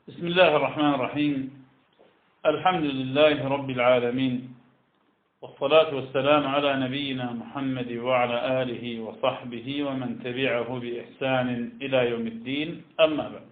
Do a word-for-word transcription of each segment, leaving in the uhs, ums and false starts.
بسم الله الرحمن الرحيم. الحمد لله رب العالمين، والصلاة والسلام على نبينا محمد وعلى آله وصحبه ومن تبعه بإحسان إلى يوم الدين، أما بعد.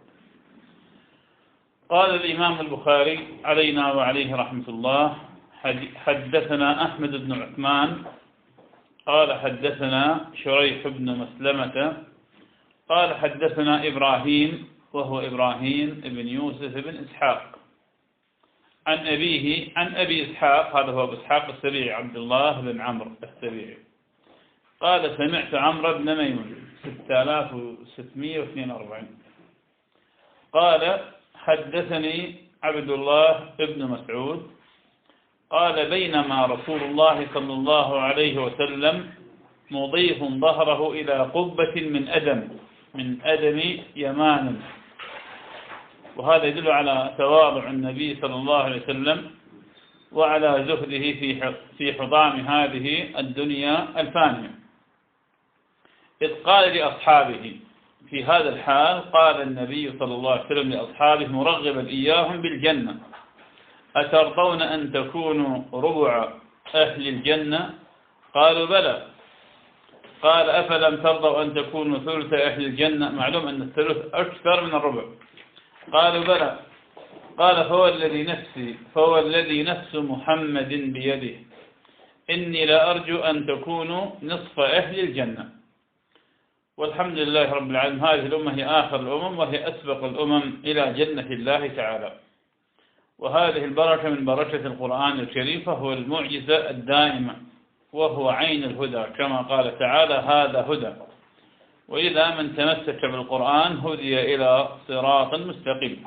قال الإمام البخاري علينا وعليه رحمة الله: حدثنا أحمد بن عثمان قال حدثنا شريح بن مسلمة قال حدثنا إبراهيم وهو إبراهيم بن يوسف بن إسحاق عن أبيه عن أبي إسحاق، هذا هو أبو إسحاق السبيعي عبد الله بن عمرو السبيعي، قال سمعت عمرو بن ميمون ستة آلاف وستمائة واثنين وأربعين قال حدثني عبد الله بن مسعود قال بينما رسول الله صلى الله عليه وسلم مضيف ظهره إلى قبة من أدم من أدم يمان، وهذا يدل على تواضع النبي صلى الله عليه وسلم وعلى زهده في في حطام هذه الدنيا الفانية، إذ قال لأصحابه في هذا الحال، قال النبي صلى الله عليه وسلم لأصحابه مرغبا إياهم بالجنة: أترضون أن تكونوا ربع أهل الجنة؟ قالوا بلى. قال أفلم ترضوا أن تكونوا ثلث أهل الجنة؟ معلوم أن الثلث أكثر من الربع. قالوا بلى. قال فهو الذي نفسي فهو الذي نفس محمد بيده إني لأرجو أن تكونوا نصف أهل الجنة. والحمد لله رب العالمين، هذه الأمة هي آخر الأمم وهي أسبق الأمم إلى جنة الله تعالى، وهذه البركة من بركة القرآن الكريم، فهو المعجزة الدائمة وهو عين الهدى كما قال تعالى: هذا هدى، وإذا من تمسك بالقرآن هدي إلى صراط مستقيم.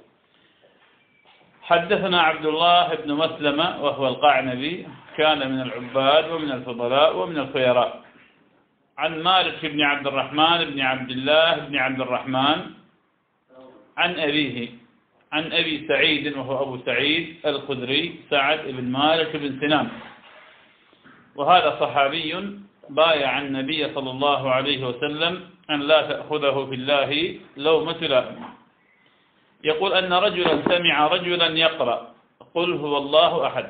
حدثنا عبد الله بن مسلمة وهو القعنبي، كان من العباد ومن الفضلاء ومن الخيراء، عن مالك بن عبد الرحمن بن عبد الله بن عبد الرحمن عن أبيه عن أبي سعيد وهو أبو سعيد الخدري سعد بن مالك بن سنان، وهذا صحابي بايع النبي صلى الله عليه وسلم أن لا تأخذه في الله لومة لائم. يقول أن رجلا سمع رجلا يقرأ قل هو الله أحد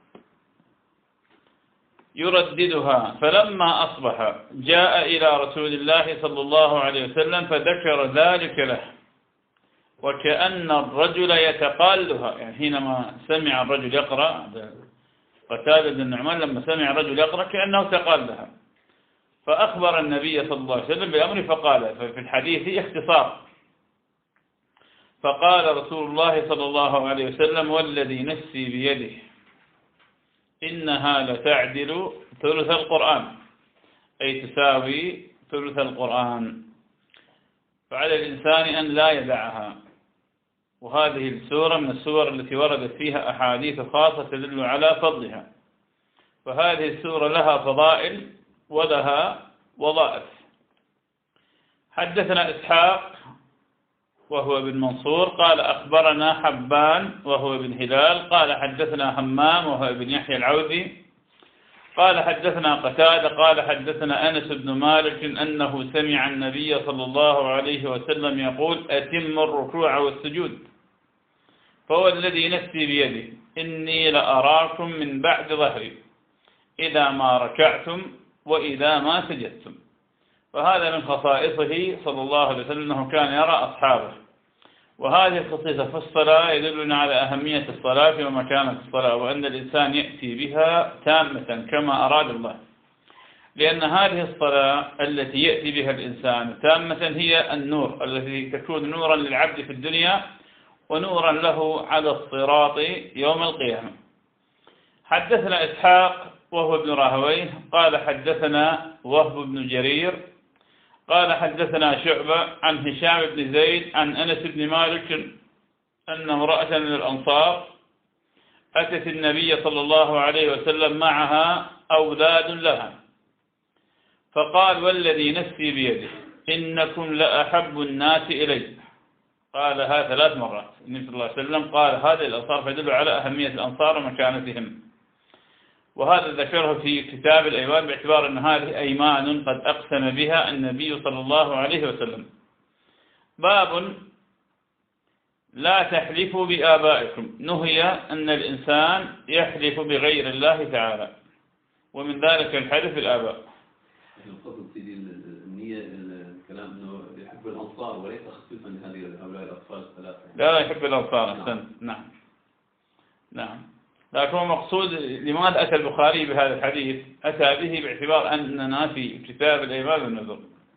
يرددها، فلما أصبح جاء إلى رسول الله صلى الله عليه وسلم فذكر ذلك له، وكأن الرجل يتقالها، يعني حينما سمع الرجل يقرأ قتادة بن النعمان لما سمع الرجل يقرأ كأنه تقالها، فأخبر النبي صلى الله عليه وسلم بأمره، فقال في الحديث اختصار، فقال رسول الله صلى الله عليه وسلم: والذي نفسي بيده إنها لتعدل ثلث القرآن، أي تساوي ثلث القرآن، فعلى الإنسان أن لا يدعها. وهذه السورة من السور التي وردت فيها أحاديث خاصة تدل على فضلها، فهذه السورة لها فضائل ولها وظائف. حدثنا إسحاق وهو ابن منصور قال أخبرنا حبان وهو ابن هلال قال حدثنا همام وهو ابن يحيى العوذي قال حدثنا قتادة قال حدثنا أنس بن مالك أنه سمع النبي صلى الله عليه وسلم يقول: أتم الركوع والسجود، فهو الذي نفسي بيده إني لأراكم من بعد ظهري إذا ما ركعتم وإذا ما سجدتم. فهذا من خصائصه صلى الله عليه وسلم أنه كان يرى أصحابه، وهذه الخصيصة في الصلاة يدلنا على أهمية الصلاة ومكانة الصلاة، وأن الإنسان يأتي بها تامة كما أراد الله، لأن هذه الصلاة التي يأتي بها الإنسان تامة هي النور التي تكون نورا للعبد في الدنيا ونورا له على الصراط يوم القيامة. حدثنا إسحاق وهو ابن راهويه قال حدثنا وهب بن جرير قال حدثنا شعبة عن هشام بن زيد عن أنس بن مالك أن امرأة من الأنصار أتت النبي صلى الله عليه وسلم معها أولاد لها، فقال: والذي نفسي بيده إنكم لأحب الناس إلي. قالها ثلاث مرات النبي صلى الله عليه وسلم، قال هذه الأنصار، فيدل على أهمية الأنصار ومكانتهم. وهذا ذكره في كتاب الأيمان باعتبار أن هذه أيمان قد أقسم بها النبي صلى الله عليه وسلم. باب لا تحلفوا بآبائكم، نهي أن الإنسان يحلف بغير الله تعالى، ومن ذلك الحلف بالآباء. القصد سيدي النية الكلام أنه يحب الأنصار وليس خصيصا لهذه هؤلاء الأطفال الثلاثة. لا يحب الأنصار أحسنت. نعم نعم. لكن هو مقصود لماذا أتى البخاري بهذا الحديث؟ أتى به باعتبار أننا في كتاب الأيمان والنذر.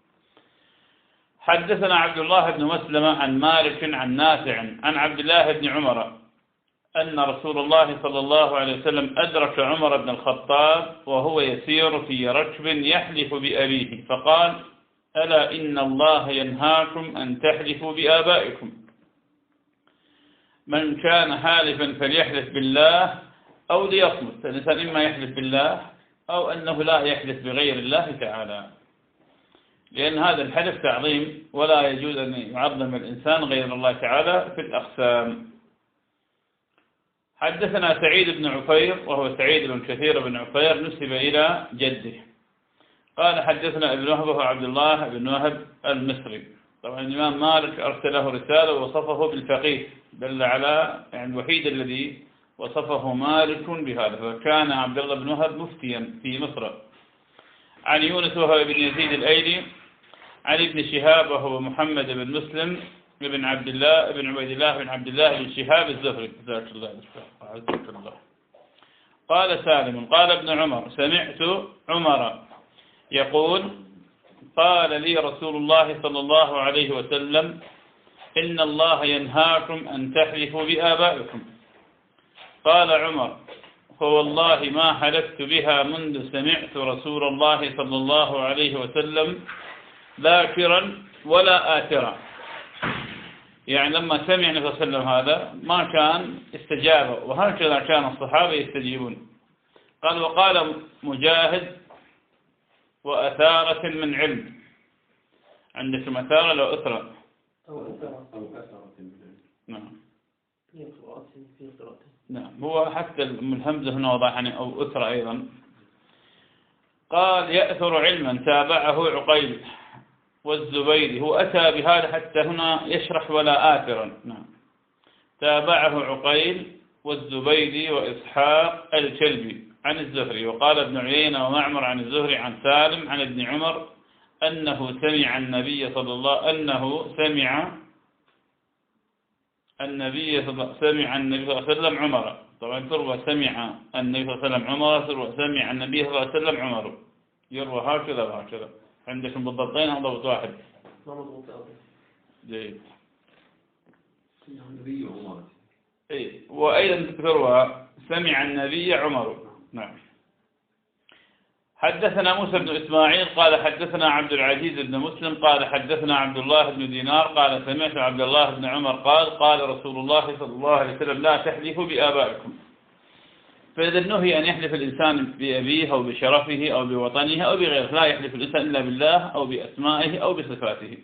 حدثنا عبد الله بن مسلمة عن مالك عن نافع عن عبد الله بن عمر أن رسول الله صلى الله عليه وسلم أدرك عمر بن الخطاب وهو يسير في ركب يحلف بأبيه فقال: ألا إن الله ينهاكم أن تحلفوا بآبائكم، من كان حالفا فليحلف بالله أو ليصمت. الإنسان إما يحلف بالله أو أنه لا يحلف بغير الله تعالى، لأن هذا الحلف تعظيم، ولا يجوز أن يعظم الإنسان غير الله تعالى في الأقسام. حدثنا سعيد بن عفير وهو سعيد بن كثير بن عفير نسب إلى جده قال: حدثنا ابن وهب عبد الله بن وهب المصري. طبعا الإمام مالك أرسله رسالة ووصفه بالفقيه، دل على يعني الوحيد الذي وصفه مالك بهذا، فكان عبد الله بن وهب مفتيا في مصر. عن يونس وهو بن يزيد الأيلي عن ابن شهاب وهو محمد بن مسلم بن عبد الله بن عبيد الله بن عبد الله بن شهاب الزهري جزاك الله عزك الله. قال سالم قال ابن عمر: سمعت عمر يقول: قال لي رسول الله صلى الله عليه وسلم: إن الله ينهاكم أن تحلفوا بآبائكم. قال عمر: فوالله ما حلفت بها منذ سمعت رسول الله صلى الله عليه وسلم ذاكرا ولا آترا. يعني لما سمع النبي صلى الله عليه وسلم هذا ما كان استجاب، وهكذا كان الصحابة يستجيبون. قال: وقال مجاهد: وأثارة من علم. عندكم أثارة لو أثرة أو أثارة أو أثارة من علم. نعم في قراءة في قراءة. نعم، هو حتى الهمزة هنا وضع يعني أو أثرة أيضا. قال: يأثر علما تابعه عقيل والزبيدي. هو أتى بهذا حتى هنا يشرح ولا آثرا. نعم، تابعه عقيل والزبيدي وإسحاق الكلبي عن الزهري. وقال ابن عيينة ومعمر عن الزهري عن سالم عن ابن عمر أنه سمع النبي صلى الله أنه سمع النبي صلى سمع النبي صلى الله عليه وسلم عمر. طبعا تروى سمع النبي صلى الله عليه وسلم عمر، تروى سمع النبي صلى الله عليه وسلم عمر، يروى هكذا وهكذا. عندكم بالضبطين أو ضبط واحد؟ ما مضبوط أبدا. جيد. النبي عمر. إيه، وأيضا تروى سمع النبي عمر. نعم. حدثنا موسى بن إسماعيل قال حدثنا عبد العزيز بن مسلم قال حدثنا عبد الله بن دينار قال سمعت عبد الله بن عمر قال: قال رسول الله صلى الله عليه وسلم: لا تحلفوا بآبائكم. فإذا نهي أن يحلف الإنسان بأبيه أو بشرفه أو بوطنه أو بغيره، لا يحلف الإنسان إلا بالله أو بأسمائه أو بصفاته.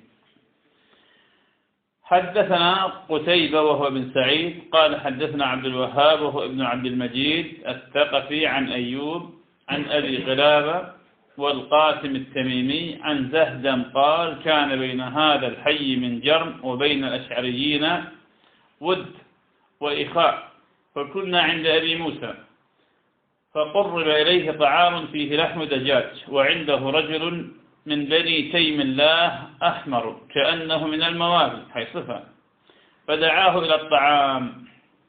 حدثنا قتيبة وهو ابن سعيد قال حدثنا عبد الوهاب وهو ابن عبد المجيد الثقفي عن أيوب عن أبي قلابة والقاسم التميمي عن زهدم قال: كان بين هذا الحي من جرم وبين الأشعريين ود وإخاء، فكنا عند أبي موسى فقرب إليه طعام فيه لحم دجاج، وعنده رجل من بني تيم الله أحمر كأنه من الموالي حي صفة، فدعاه إلى الطعام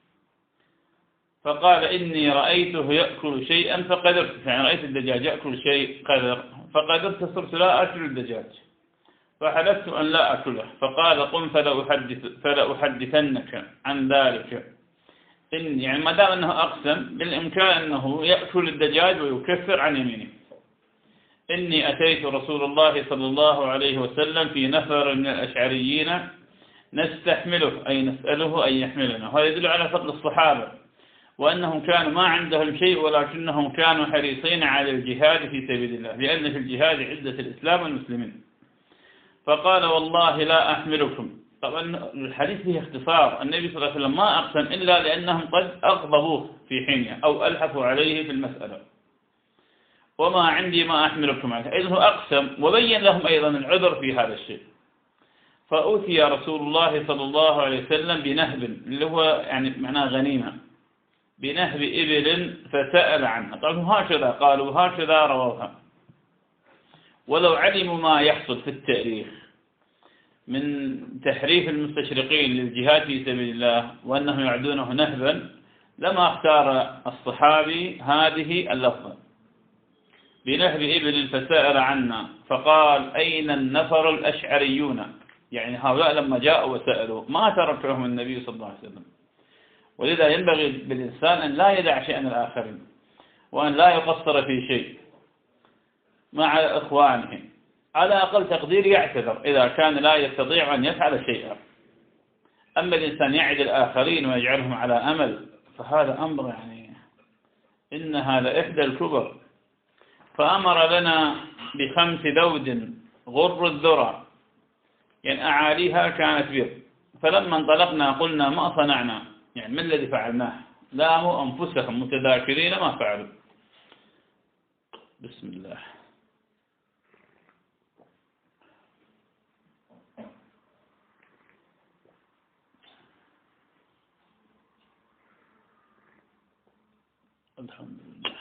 فقال: إني رأيته يأكل شيئا فقدرت، يعني رأيت الدجاج يأكل شيء قدر فقدرت، صرت لا أكل الدجاج فحلفت أن لا أكله. فقال: قم فلا أحدث فلا أحدثنك عن ذلك. إن يعني ما دام أنه أقسم بالإمكان أنه يأكل الدجاج ويكفر عن يمينه. إني أتيت رسول الله صلى الله عليه وسلم في نفر من الأشعريين نستحمله، أي نسأله أن يحملنا. وهذا يدل على فضل الصحابة وأنهم كانوا ما عندهم شيء ولكنهم كانوا حريصين على الجهاد في سبيل الله، لأن في الجهاد عزة الإسلام والمسلمين. فقال: والله لا أحملكم. طبعا الحديث فيه اختصار، النبي صلى الله عليه وسلم ما أقسم إلا لأنهم قد أغضبوه في حينه أو ألحفوا عليه في المسألة. وما عندي ما أحملكم عليه، إذن هو أقسم وبين لهم أيضا العذر في هذا الشيء. فأتي رسول الله صلى الله عليه وسلم بنهب اللي هو يعني معناه غنيمة، بنهب إبل فسأل عنها. طبعا هكذا قالوا هكذا رواها. ولو علموا ما يحصل في التاريخ من تحريف المستشرقين للجهاد في سبيل الله وأنهم يعدونه نهبا لما اختار الصحابي هذه اللفظة بنهب إبل فسأل عنا، فقال أين النفر الأشعريون؟ يعني هؤلاء لما جاءوا وسألوا ما تركهم النبي صلى الله عليه وسلم. ولذا ينبغي بالإنسان أن لا يدع شيئا الآخرين وأن لا يقصر في شيء مع إخوانه، على أقل تقدير يعتذر إذا كان لا يستطيع أن يفعل شيئا. أما الإنسان يعد الآخرين ويجعلهم على أمل فهذا أمر يعني إن هذا إحدى الكبر. فأمر لنا بخمس ذود غر الذرى، يعني أعاليها كانت بر، فلما انطلقنا قلنا ما صنعنا، يعني ما الذي فعلناه؟ لاموا أنفسهم متذاكرين ما فعلوا. بسم الله. الحمد لله.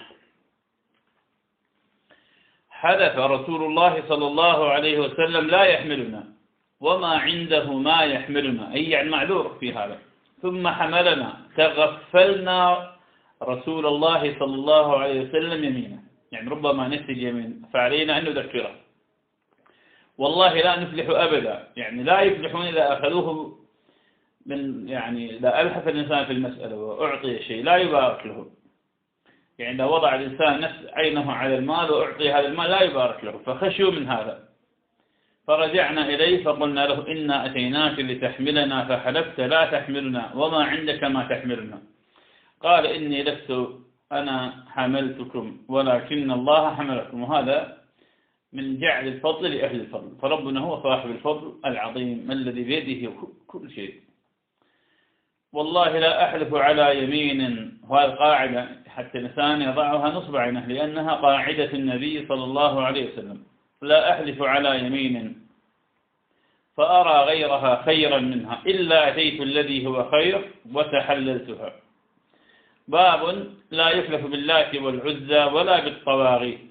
حدث رسول الله صلى الله عليه وسلم لا يحملنا وما عنده ما يحملنا، أي يعني معذور في هذا، ثم حملنا تغفلنا رسول الله صلى الله عليه وسلم يمينه، يعني ربما نسي اليمين فعلينا أن نذكره. والله لا نفلح أبدا، يعني لا يفلحون إذا أخذوه من يعني إذا ألحف الإنسان في المسألة وأعطي شيء لا يبارك له، يعني إذا وضع الإنسان نفس عينه على المال وأعطي هذا المال لا يبارك له، فخشوا من هذا. فرجعنا إليه فقلنا له إنا أتيناك لتحملنا فحلفت لا تحملنا وما عندك ما تحملنا. قال إني لست أنا حملتكم ولكن الله حملكم. وهذا من جعل الفضل لأهل الفضل، فربنا هو صاحب الفضل العظيم الذي بيده كل شيء. والله لا أحلف على يمين، وهذه قاعدة حتى الإنسان يضعها نصب عينه لأنها قاعدة النبي صلى الله عليه وسلم، لا أحلف على يمين فأرى غيرها خيرا منها إلا أتيت الذي هو خير وتحللتها. باب لا يحلف باللات والعزى ولا بالطواغيت.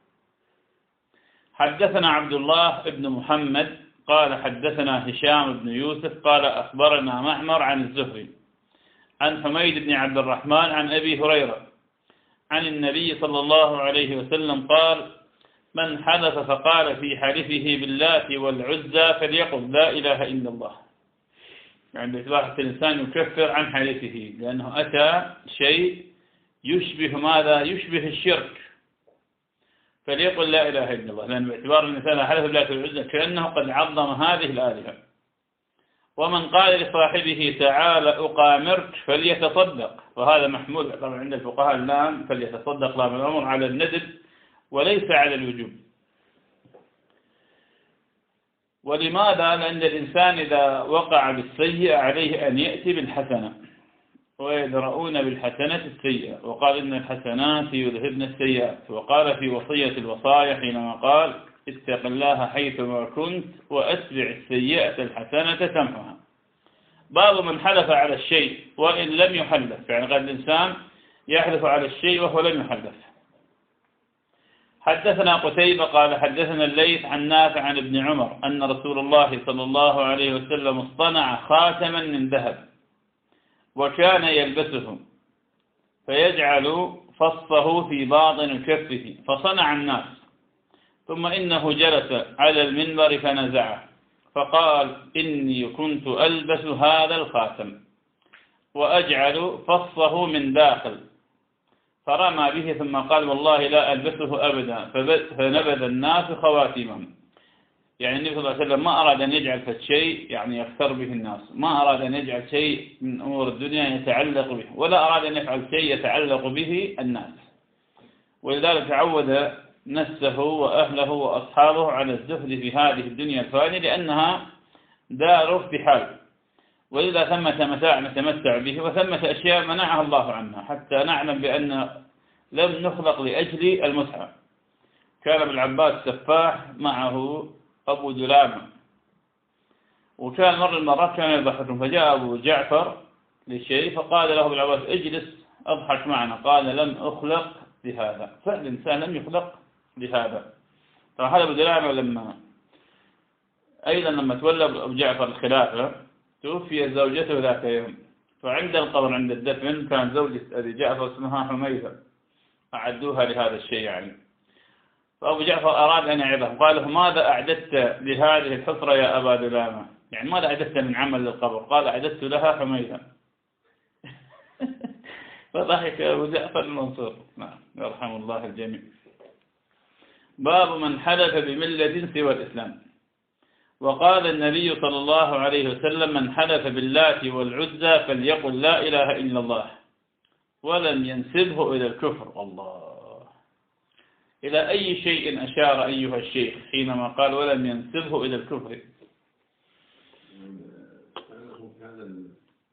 حدثنا عبد الله بن محمد قال حدثنا هشام بن يوسف قال أخبرنا معمر عن الزهري عن حميد بن عبد الرحمن عن أبي هريرة عن النبي صلى الله عليه وسلم قال من حلف فقال في حلفه باللات والعزى فليقل لا إله إلا الله. يعني بإصباح الإنسان يكفر عن حلفه لأنه أتى شيء يشبه ماذا؟ يشبه الشرك، فليقل لا إله إلا الله، لأن باعتبار الإنسان حلف باللات والعزى كأنه قد عظم هذه الآلهة. ومن قال لصاحبه تعالى أقامرك فليتصدق، وهذا محمول طبعا عند الفقهاء اللام فليتصدق لام الأمر على الندب وليس على الوجوب. ولماذا؟ لأن الإنسان إذا وقع بالسيئة عليه أن يأتي بالحسنة، ويدرؤون بالحسنة السيئة، وقال إن الحسنات يذهبن السيئات، وقال في وصية الوصايا حينما قال اتق الله حيثما كنت وأتبع السيئة الحسنة تمحها. باب من حلف على الشيء وإن لم يحلف، يعني قد الإنسان يحلف على الشيء وهو لم يحلف. حدثنا قتيبة قال حدثنا الليث عن نافع عن ابن عمر أن رسول الله صلى الله عليه وسلم اصطنع خاتما من ذهب وكان يلبسه فيجعل فصه في باطن كفه، فصنع الناس، ثم إنه جلس على المنبر فنزعه فقال إني كنت ألبس هذا الخاتم وأجعل فصه من داخل، فرمى به ثم قال والله لا ألبسه أبدا، فنبذ الناس خواتمهم. يعني النبي صلى الله عليه وسلم ما أراد أن يجعل فشيء يعني يختار به الناس، ما أراد أن يجعل شيء من أمور الدنيا يتعلق به، ولا أراد أن يفعل شيء يتعلق به الناس. ولذلك عود نفسه وأهله وأصحابه على الزهد في هذه الدنيا الفانية لأنها دار ارتحال، وإذا ثمة متاع نتمتع به وثمة أشياء منعها الله عنها، حتى نعلم بأن لم نخلق لأجل المتعة. كان ابن عباس سفاح معه أبو دلامة، وكان مر المرات كان يضحكون، فجاء أبو جعفر للشيء فقال له ابو العباس اجلس أضحك معنا، قال لم أخلق لهذا، فالإنسان لم يخلق لهذا. فهذا أبو دلالة لما أيضا لما تولى أبو جعفر الخلافة توفي زوجته ذات يوم، فعند القبر عند الدفن كان زوجة أبي جعفر اسمها حميدة أعدوها لهذا الشيء يعني. فأبو جعفر أراد أن يعظه، قال له ماذا أعددت لهذه الحفرة يا أبا دلامة؟ يعني ماذا أعددت من عمل للقبر؟ قال أعددت لها حميدة. فضحك أبو جعفر المنصور، نعم يرحم الله الجميع. باب من حلف بملة سوى الإسلام. وقال النبي صلى الله عليه وسلم من حلف باللات والعزى فليقل لا إله إلا الله ولم ينسبه إلى الكفر. الله، إلى أي شيء أشار أيها الشيخ حينما قال ولم ينسبه إلى الكفر؟ أنه كان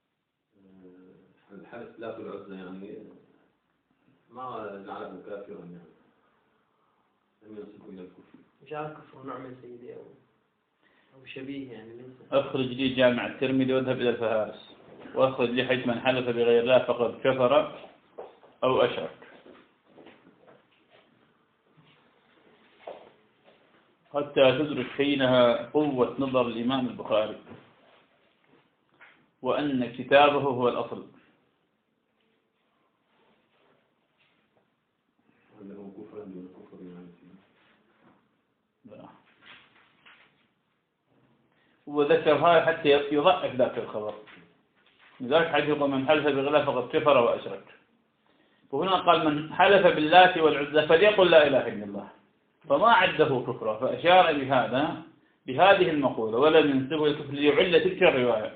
الحلف لا والعزى يعني ما جعله كافرا يعني لم ينسبه إلى الكفر. جعل كفر نوع من سيدي أو أو شبيه يعني ليس. أخرج لي جامع الترمذي واذهب إلى الفهارس وأخرج لي حيث من حلف بغير الله فقد كفر أو أشرك. حتى تدرك حينها قوة نظر الإمام البخاري وأن كتابه هو الأصل. أنه كفر من الكفر يعني. وذكر هذا حتى يضعف ذاك الخبر، لذلك حديث يقول من حلف بغير فقد كفر وأشرك. وهنا قال من حلف باللات والعزى فليقل لا إله إلا الله، فما عده كفرا، فأشار بهذا بهذه المقولة ولم ينسبه الكفر ليعل تلك الرواية.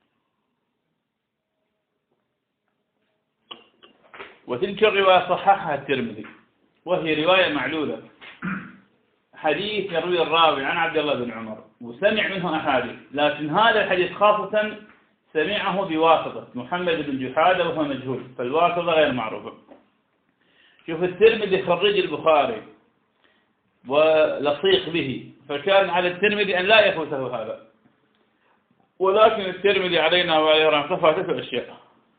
وتلك الرواية صححها الترمذي وهي رواية معلولة، حديث يروي الراوي عن عبد الله بن عمر وسمع منه أحاديث، لكن هذا الحديث خاصة سمعه بواسطة محمد بن جحادة وهو مجهول، فالواسطة غير معروفة. شوف الترمذي خرج البخاري ولصيق به، فكان على الترمذي أن لا يفوته هذا، ولكن الترمذي علينا وعليه رحمة فاتته أشياء.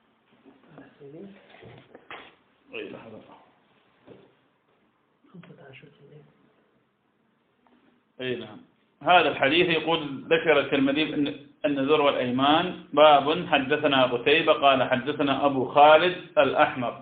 أي نعم. هذا الحديث يقول ذكر الترمذي النذور والأيمان. باب حدثنا قتيبة قال حدثنا أبو خالد الأحمر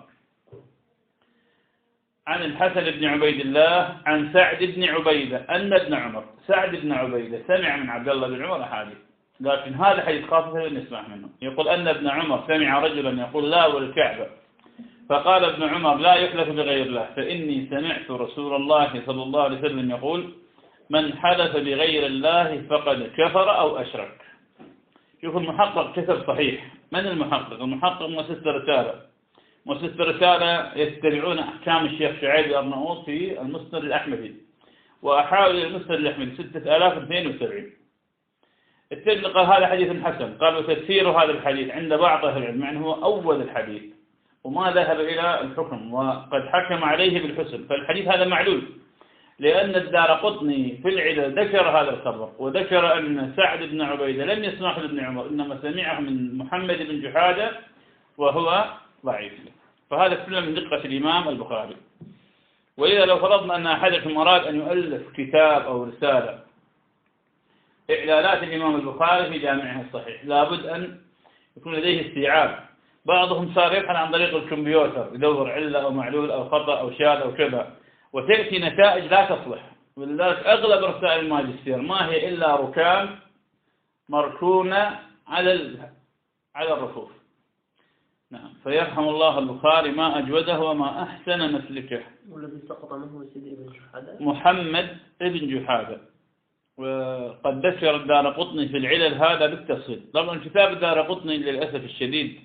عن الحسن بن عبيد الله عن سعد بن عبيدة أن ابن عمر سعد بن عبيدة سمع من عبد الله بن عمر أحاديث، لكن هذا حديث خاصة نسمع منه. يقول أن ابن عمر سمع رجلا يقول لا والكعبة، فقال ابن عمر لا يحلف بغير الله فإني سمعت رسول الله صلى الله عليه وسلم يقول من حلف بغير الله فقد كفر أو أشرك. شوف المحقق كتب صحيح. من المحقق؟ المحقق مؤسسة رسالة. مؤسسة رسالة يتبعون أحكام الشيخ شعيب الأرناؤوط في المسند الأحمدي، وأحاول المسند الأحمدي ستة آلاف واثنين وسبعين. الترمذي قال هذا حديث حسن، قال وتفسير هذا الحديث عند بعض أهل العلم يعني هو أول الحديث وما ذهب إلى الحكم وقد حكم عليه بالحسن، فالحديث هذا معلول، لأن الدارقطني في العلل ذكر هذا الخبر وذكر أن سعد بن عبيدة لم يسمعه لابن عمر إنما سمعه من محمد بن جحادة وهو ضعيف. فهذا كله من دقة الإمام البخاري. وإذا لو فرضنا أن أحدكم أراد أن يؤلف كتاب أو رسالة إعلانات الإمام البخاري في جامعه الصحيح لابد أن يكون لديه استيعاب. بعضهم صار يبحث عن طريق الكمبيوتر يدور علة أو معلول أو خطأ أو شاذ أو كذا، وتأتي نتائج لا تصلح. ولذلك أغلب رسائل الماجستير ما هي إلا ركام مركونة على على الرفوف. نعم. فيرحم الله البخاري ما أجوده وما أحسن مسلكه. والذي سقط منه سيدي ابن جحادة محمد ابن جحادة. وقد ذكر الدارقطني في العلل هذا بالتفصيل. طبعا كتاب الدارقطني للأسف الشديد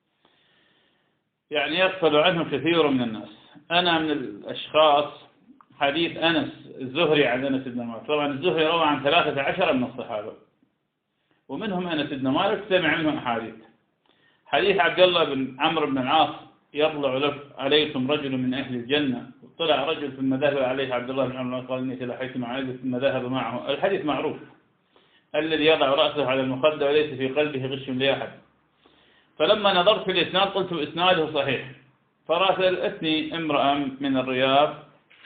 يعني يغفل عنه كثير من الناس. أنا من الأشخاص حديث أنس الزهري عن أنس بن مالك، طبعا الزهري روى عن ثلاثة عشر من الصحابة ومنهم أنس بن مالك سمع منهم أحاديث. حديث عبد الله بن عمرو بن العاص يطلع لك عليكم رجل من أهل الجنة، طلع رجل ثم ذهب عليه عبد الله بن عمرو قال إني تلاحيت مع رجل ثم ذهب معه. الحديث معروف، الذي يضع رأسه على المخدة وليس في قلبه غش لأحد. فلما نظرت في الإسناد قلت إسناده صحيح، فراسلتني امرأة من الرياض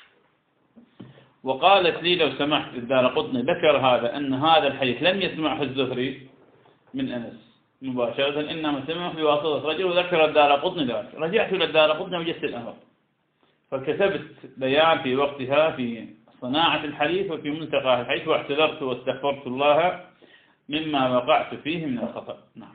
وقالت لي لو سمحت الدارقطني ذكر هذا أن هذا الحديث لم يسمعه الزهري من أنس مباشرة، إنما سمعه بواسطة رجل، وذكر الدارقطني ذلك. رجعت إلى الدارقطني وجدت الأمر، فكتبت بيان في وقتها في صناعة الحديث وفي منتقى الحديث، واعتذرت واستغفرت الله مما وقعت فيه من الخطأ. نعم.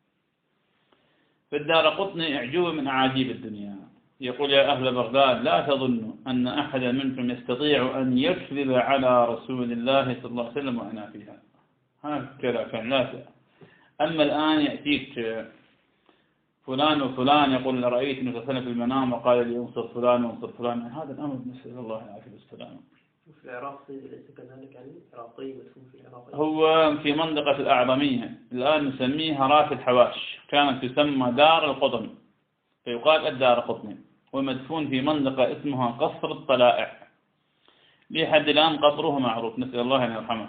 فالدارقطني أعجوب من أعاجيب الدنيا، يقول يا أهل بغداد لا تظنوا أن أحدا منكم يستطيع أن يكذب على رسول الله صلى الله عليه وسلم وأنا فيها. هكذا كان لا تأ. أما الآن يأتيك فلان وفلان يقول رأيت صلى الله عليه وسلم في المنام وقال لي انصر فلان وانصر فلان، هذا الأمر نسأل الله العافية والسلامة. في العراق ليس كذلك يعني عراقي مدفون في العراق؟ هو في منطقة الأعظمية الآن نسميها راس الحواش، كانت تسمى دار القطن فيقال الدار قطني، ومدفون في منطقة اسمها قصر الطلائع، لحد الآن قبره معروف، نسأل الله أن يرحمه.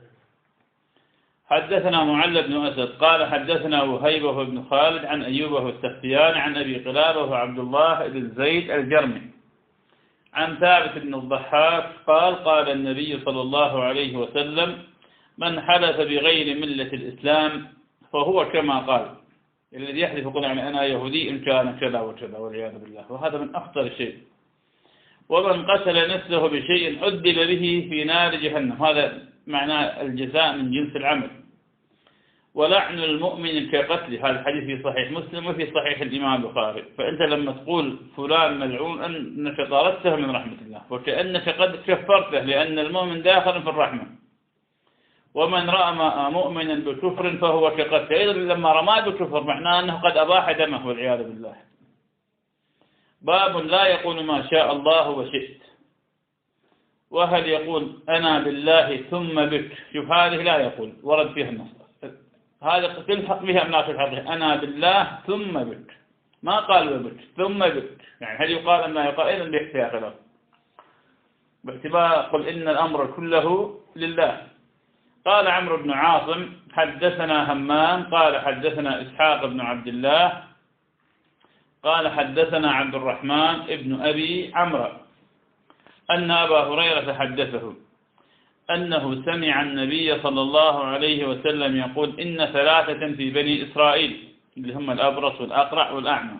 حدثنا معل بن أسد قال حدثنا وهيبة بن خالد عن أيوب والسختيان عن أبي قلابة وعبد الله بن زيد الجرمي عن ثابت بن الضحاك قال قال النبي صلى الله عليه وسلم من حلف بغير ملة الإسلام فهو كما قال، الذي يحلف يقول يعني أنا يهودي إن كان كذا وكذا والعياذ بالله، وهذا من أخطر الشيء. ومن قتل نفسه بشيء عذب به في نار جهنم، هذا معناه الجزاء من جنس العمل. ولعن المؤمن كقتل، هذا الحديث في صحيح مسلم وفي صحيح الإمام البخاري. فأنت لما تقول فلان ملعون أنك طردته من رحمة الله، وكأنك قد كفرته، لأن المؤمن داخل في الرحمة. ومن رأى مؤمنا بكفر فهو كقتل، أيضا لما رماه بكفر معناه أنه قد أباح دمه والعياذ بالله. باب لا يقول ما شاء الله وشئت، وهل يقول أنا بالله ثم بك، شوف هذه لا يقول ورد فيها النص، هذا تلحق بها أملاك الحقيقة أنا بالله ثم بك، ما قال وبك ثم بك، يعني هل يقال أم لا يقال؟ أيضا بيحتاج خلاف باعتبار قل إن الأمر كله لله. قال عمرو بن عاصم حدثنا همام قال حدثنا إسحاق بن عبد الله قال حدثنا عبد الرحمن ابن أبي عمرو أن أبا هريرة حدثه أنه سمع النبي صلى الله عليه وسلم يقول إن ثلاثة في بني إسرائيل اللي هم الأبرص والأقرع والأعمى،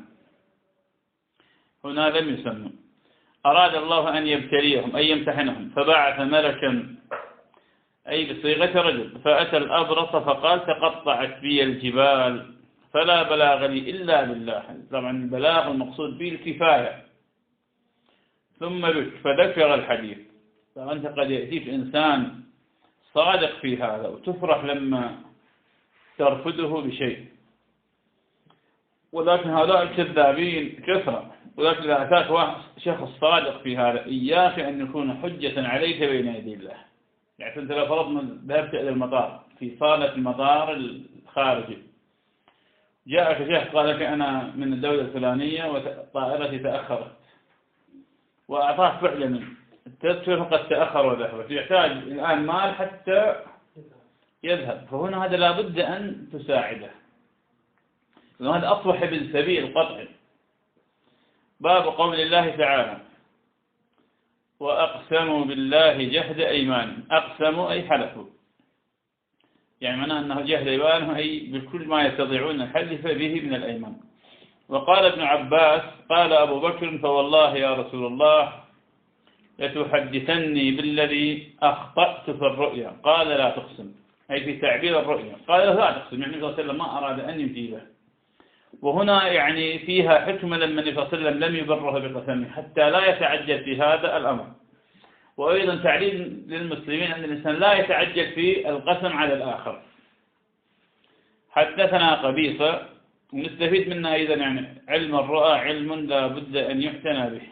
هنا لم يسموا، أراد الله أن يبتليهم أي يمتحنهم، فبعث ملكا أي بصيغة رجل فأتى الأبرص فقال تقطعت بي الجبال فلا بلاغ لي إلا بالله، طبعا البلاغ المقصود به الكفاية، ثم بك، فذكر الحديث. فأنت قد يأتيك إنسان صادق في هذا وتفرح لما ترفضه بشيء، ولكن هؤلاء الكذابين كثرة، ولكن إذا أتاك واحد شخص صادق في هذا إياك أن يكون حجة عليك بين يدي الله. يعني أنت لو فرضنا ذهبت إلى المطار في صالة المطار الخارجي، جاءك شخص قال لك أنا من الدولة الفلانية وطائرتي تأخرت وأعطاك فعلا التذكرة قد تأخر وذهبت، يحتاج الآن مال حتى يذهب، فهنا هذا لابد أن تساعده، وهذا أصبح ابن سبيل قطعي. باب قول الله تعالى وأقسموا بالله جهد أيمانهم، أقسموا أي حلفوا، يعني معناه أنه جهد أيمانهم أي بكل ما يستطيعون الحلف به من الأيمان. وقال ابن عباس قال أبو بكر فوالله يا رسول الله لتحدثني بالذي أخطأت في الرؤيا، قال لا تقسم أي في تعبير الرؤيا، قال لا تقسم، يعني النبي صلى الله عليه وسلم ما أراد أن يجيبه. وهنا يعني فيها حكمة لما النبي صلى الله عليه وسلم لم يبره بقسمه حتى لا يتعجل في هذا الأمر، وأيضا تعليم للمسلمين أن الإنسان لا يتعجل في القسم على الآخر. حدثنا قبيصة، ونستفيد منها أيضا يعني علم الرؤى علم لا بد أن يعتنى به.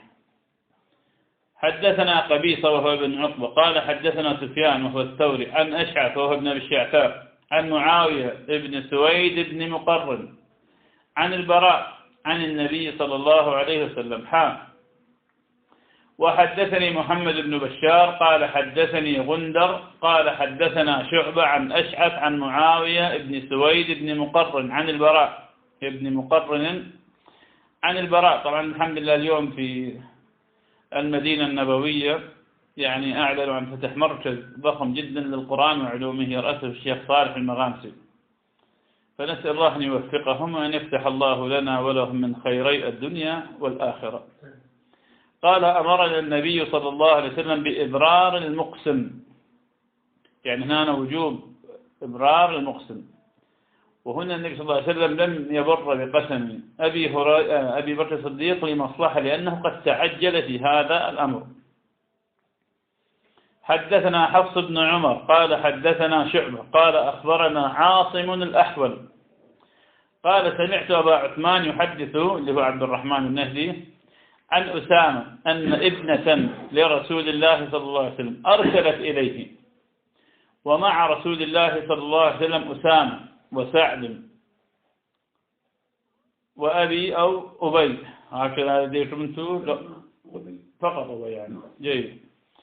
حدثنا قبيصة وهو ابن عقبة قال حدثنا سفيان وهو الثوري عن أشعث وهو ابن أبي الشعثاء عن معاوية ابن سويد بن مقرن عن البراء عن النبي صلى الله عليه وسلم حام. وحدثني محمد بن بشار قال حدثني غندر قال حدثنا شعبة عن أشعث عن معاوية بن سويد بن مقرن عن البراء ابن مقرن عن البراء. طبعا الحمد لله اليوم في المدينة النبوية يعني أعلنوا عن فتح مركز ضخم جدا للقرآن وعلومه يرأسه الشيخ صالح المغامسي، فنسأل الله أن يوفقهم وأن يفتح الله لنا ولهم من خيري الدنيا والآخرة. قال أمرنا النبي صلى الله عليه وسلم بإبرار المقسم، يعني هنا وجوب إبرار المقسم، وهنا النبي صلى الله عليه وسلم لم يبر بقسم أبي, أبي بكر الصديق لمصلحة لأنه قد تعجل في هذا الأمر. حدثنا حفص بن عمر قال حدثنا شعبة قال أخبرنا عاصم الأحول قال سمعت أبا عثمان يحدث اللي هو عبد الرحمن النهدي عن أسامة أن ابنة لرسول الله صلى الله عليه وسلم أرسلت إليه، ومع رسول الله صلى الله عليه وسلم أسامة وسعد وأبي أو أبي، هكذا لديكم أنتم فقط هو يعني جيد.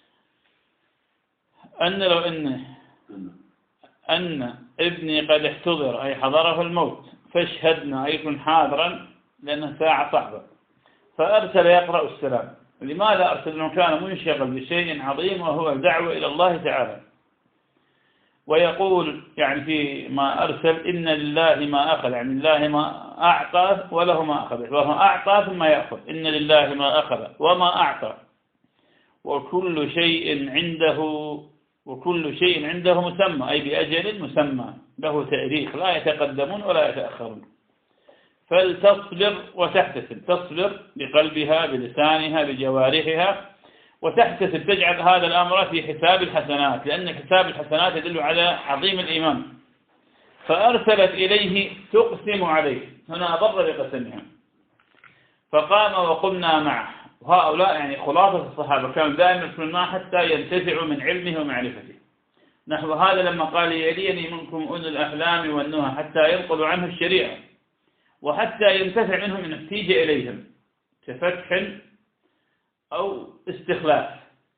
أن لو أن أن ابني قد احتضر أي حضره الموت فاشهدنا أي يكون حاضرا لأنها ساعة صعبة، فأرسل يقرأ السلام. لماذا أرسل؟ أنه كان منشغل بشيء عظيم وهو الدعوة إلى الله تعالى، ويقول يعني في ما أرسل إن لله ما أخذ، يعني الله ما أعطى وله ما أخذ، وهو أعطى ثم يأخذ، إن لله ما أخذ وما أعطى وكل شيء عنده وكل شيء عنده مسمى أي بأجل مسمى له تاريخ لا يتقدمون ولا يتأخرون. فلتصبر وتحتسب، تصبر بقلبها بلسانها بجوارحها وتحتسب، تجعل هذا الأمر في حساب الحسنات، لأن حساب الحسنات يدل على عظيم الإيمان. فأرسلت إليه تقسم عليه، هنا أضر بقسمها، فقام وقمنا معه. وهؤلاء يعني خلاصة الصحابة كانوا دائما يكونون معه حتى ينتفعوا من علمه ومعرفته. نحو هذا لما قال يليني منكم أولو الأحلام والنهى حتى ينقلوا عنه الشريعة وحتى ينتفع منهم من احتيج إليهم كفتح أو استخلاف.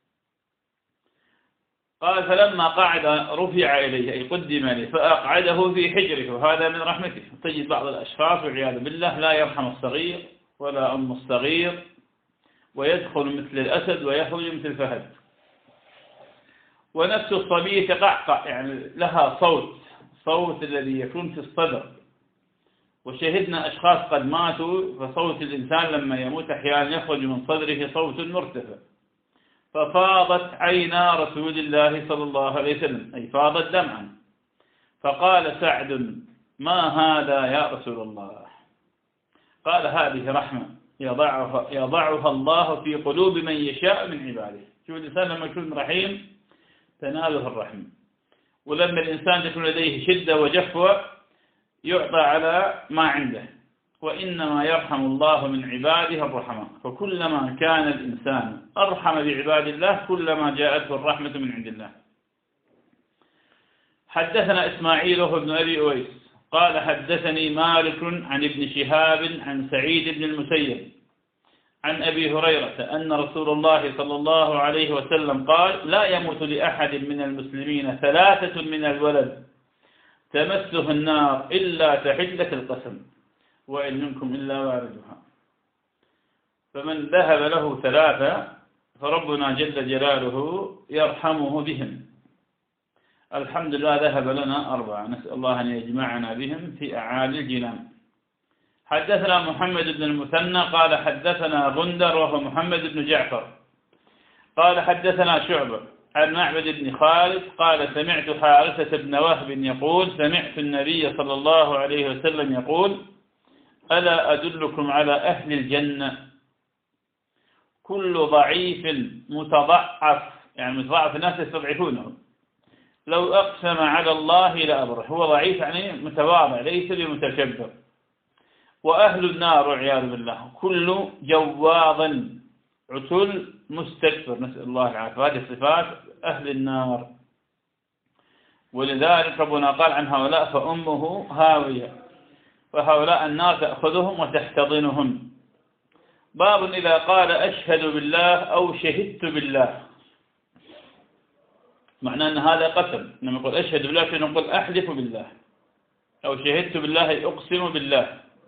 قال فلما قعد رفع إليه أي قدم إليه فأقعده في حجره، وهذا من رحمته. تجد بعض الأشخاص والعياذ بالله لا يرحم الصغير ولا أم الصغير، ويدخل مثل الأسد ويخرج مثل الفهد. ونفس الصبي تقعقع، يعني لها صوت، صوت الذي يكون في الصدر. وشهدنا أشخاص قد ماتوا فصوت الإنسان لما يموت أحيانا يخرج من صدره صوت مرتفع. ففاضت عينا رسول الله صلى الله عليه وسلم أي فاضت دمعا، فقال سعد ما هذا يا رسول الله؟ قال هذه رحمة يضعها, يضعها الله في قلوب من يشاء من عباده. شوف الإنسان لما يكون رحيم تناله الرحمة، ولما الإنسان تكون لديه شدة وجفوة يعطى على ما عنده. وإنما يرحم الله من عباده الرحمة، فكلما كان الإنسان أرحم بعباد الله كلما جاءته الرحمة من عند الله. حدثنا إسماعيل وهو ابن أبي أويس قال حدثني مالك عن ابن شهاب عن سعيد بن المسيب عن أبي هريرة أن رسول الله صلى الله عليه وسلم قال لا يموت لأحد من المسلمين ثلاثة من الولد تمسه النار إلا تحلة القسم وإن منكم إلا واردها. فمن ذهب له ثلاثة فربنا جل جلاله يرحمه بهم. الحمد لله ذهب لنا أربعة، نسأل الله أن يجمعنا بهم في أعالي الجنان. حدثنا محمد بن المثنى قال حدثنا غندر وهو محمد بن جعفر قال حدثنا شعبة عن معبد بن خالد قال سمعت حارثة بن وهب يقول سمعت النبي صلى الله عليه وسلم يقول ألا أدلكم على أهل الجنة كل ضعيف متضعف، يعني متضعف الناس يستضعفونه، لو أقسم على الله لأبره. هو ضعيف يعني متواضع ليس بمتكبر. وأهل النار والعياذ بالله كل جواظ عتل مستكبر، نسأل الله العافية. هذه صفات أهل النار. ولذلك ربنا قال عن هؤلاء فأمه هاوية، فهؤلاء النار تأخذهم وتحتضنهم. باب إذا قال أشهد بالله أو شهدت بالله، معناه أن هذا قسم. لما يقول أشهد بالله فنقول أحلف بالله، أو شهدت بالله أقسم بالله.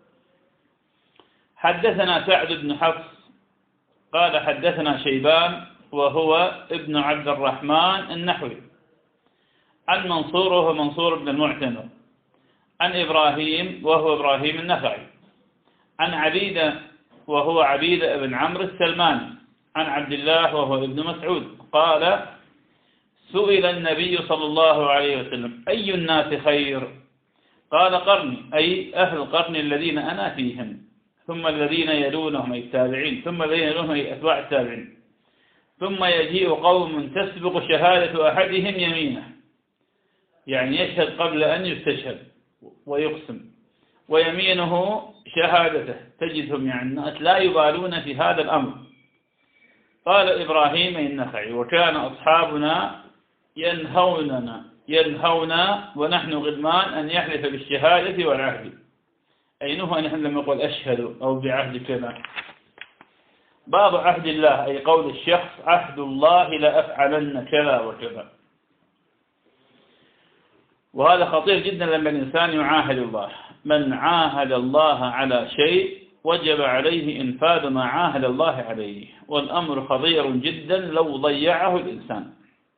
حدثنا سعد بن حفص قال حدثنا شيبان وهو ابن عبد الرحمن النحوي عن منصور وهو منصور بن المعتمر عن إبراهيم وهو إبراهيم النخعي عن عبيدة وهو عبيدة بن عمرو السلماني عن عبد الله وهو ابن مسعود قال سئل النبي صلى الله عليه وسلم أي الناس خير؟ قال قرني، أي أهل القرن الذين أنا فيهم، ثم الذين يلونهم أي التابعين، ثم الذين يلونهم أي أتباع التابعين، ثم يجيء قوم تسبق شهادة أحدهم يمينه، يعني يشهد قبل أن يستشهد ويقسم، ويمينه شهادته. تجدهم يعني الناس لا يبالون في هذا الأمر. قال إبراهيم النخعي وكان أصحابنا ينهوننا ينهونا ونحن غلمان أن يحلف بالشهادة والعهد، أي نهى أن نحن لما يقول أشهد أو بعهد كذا. باب عهد الله، أي قول الشخص عهد الله لأفعلن كذا وكذا. وهذا خطير جدا لما الإنسان يعاهد الله. من عاهد الله على شيء وجب عليه إنفاذ ما عاهد الله عليه، والأمر خطير جدا لو ضيعه الإنسان،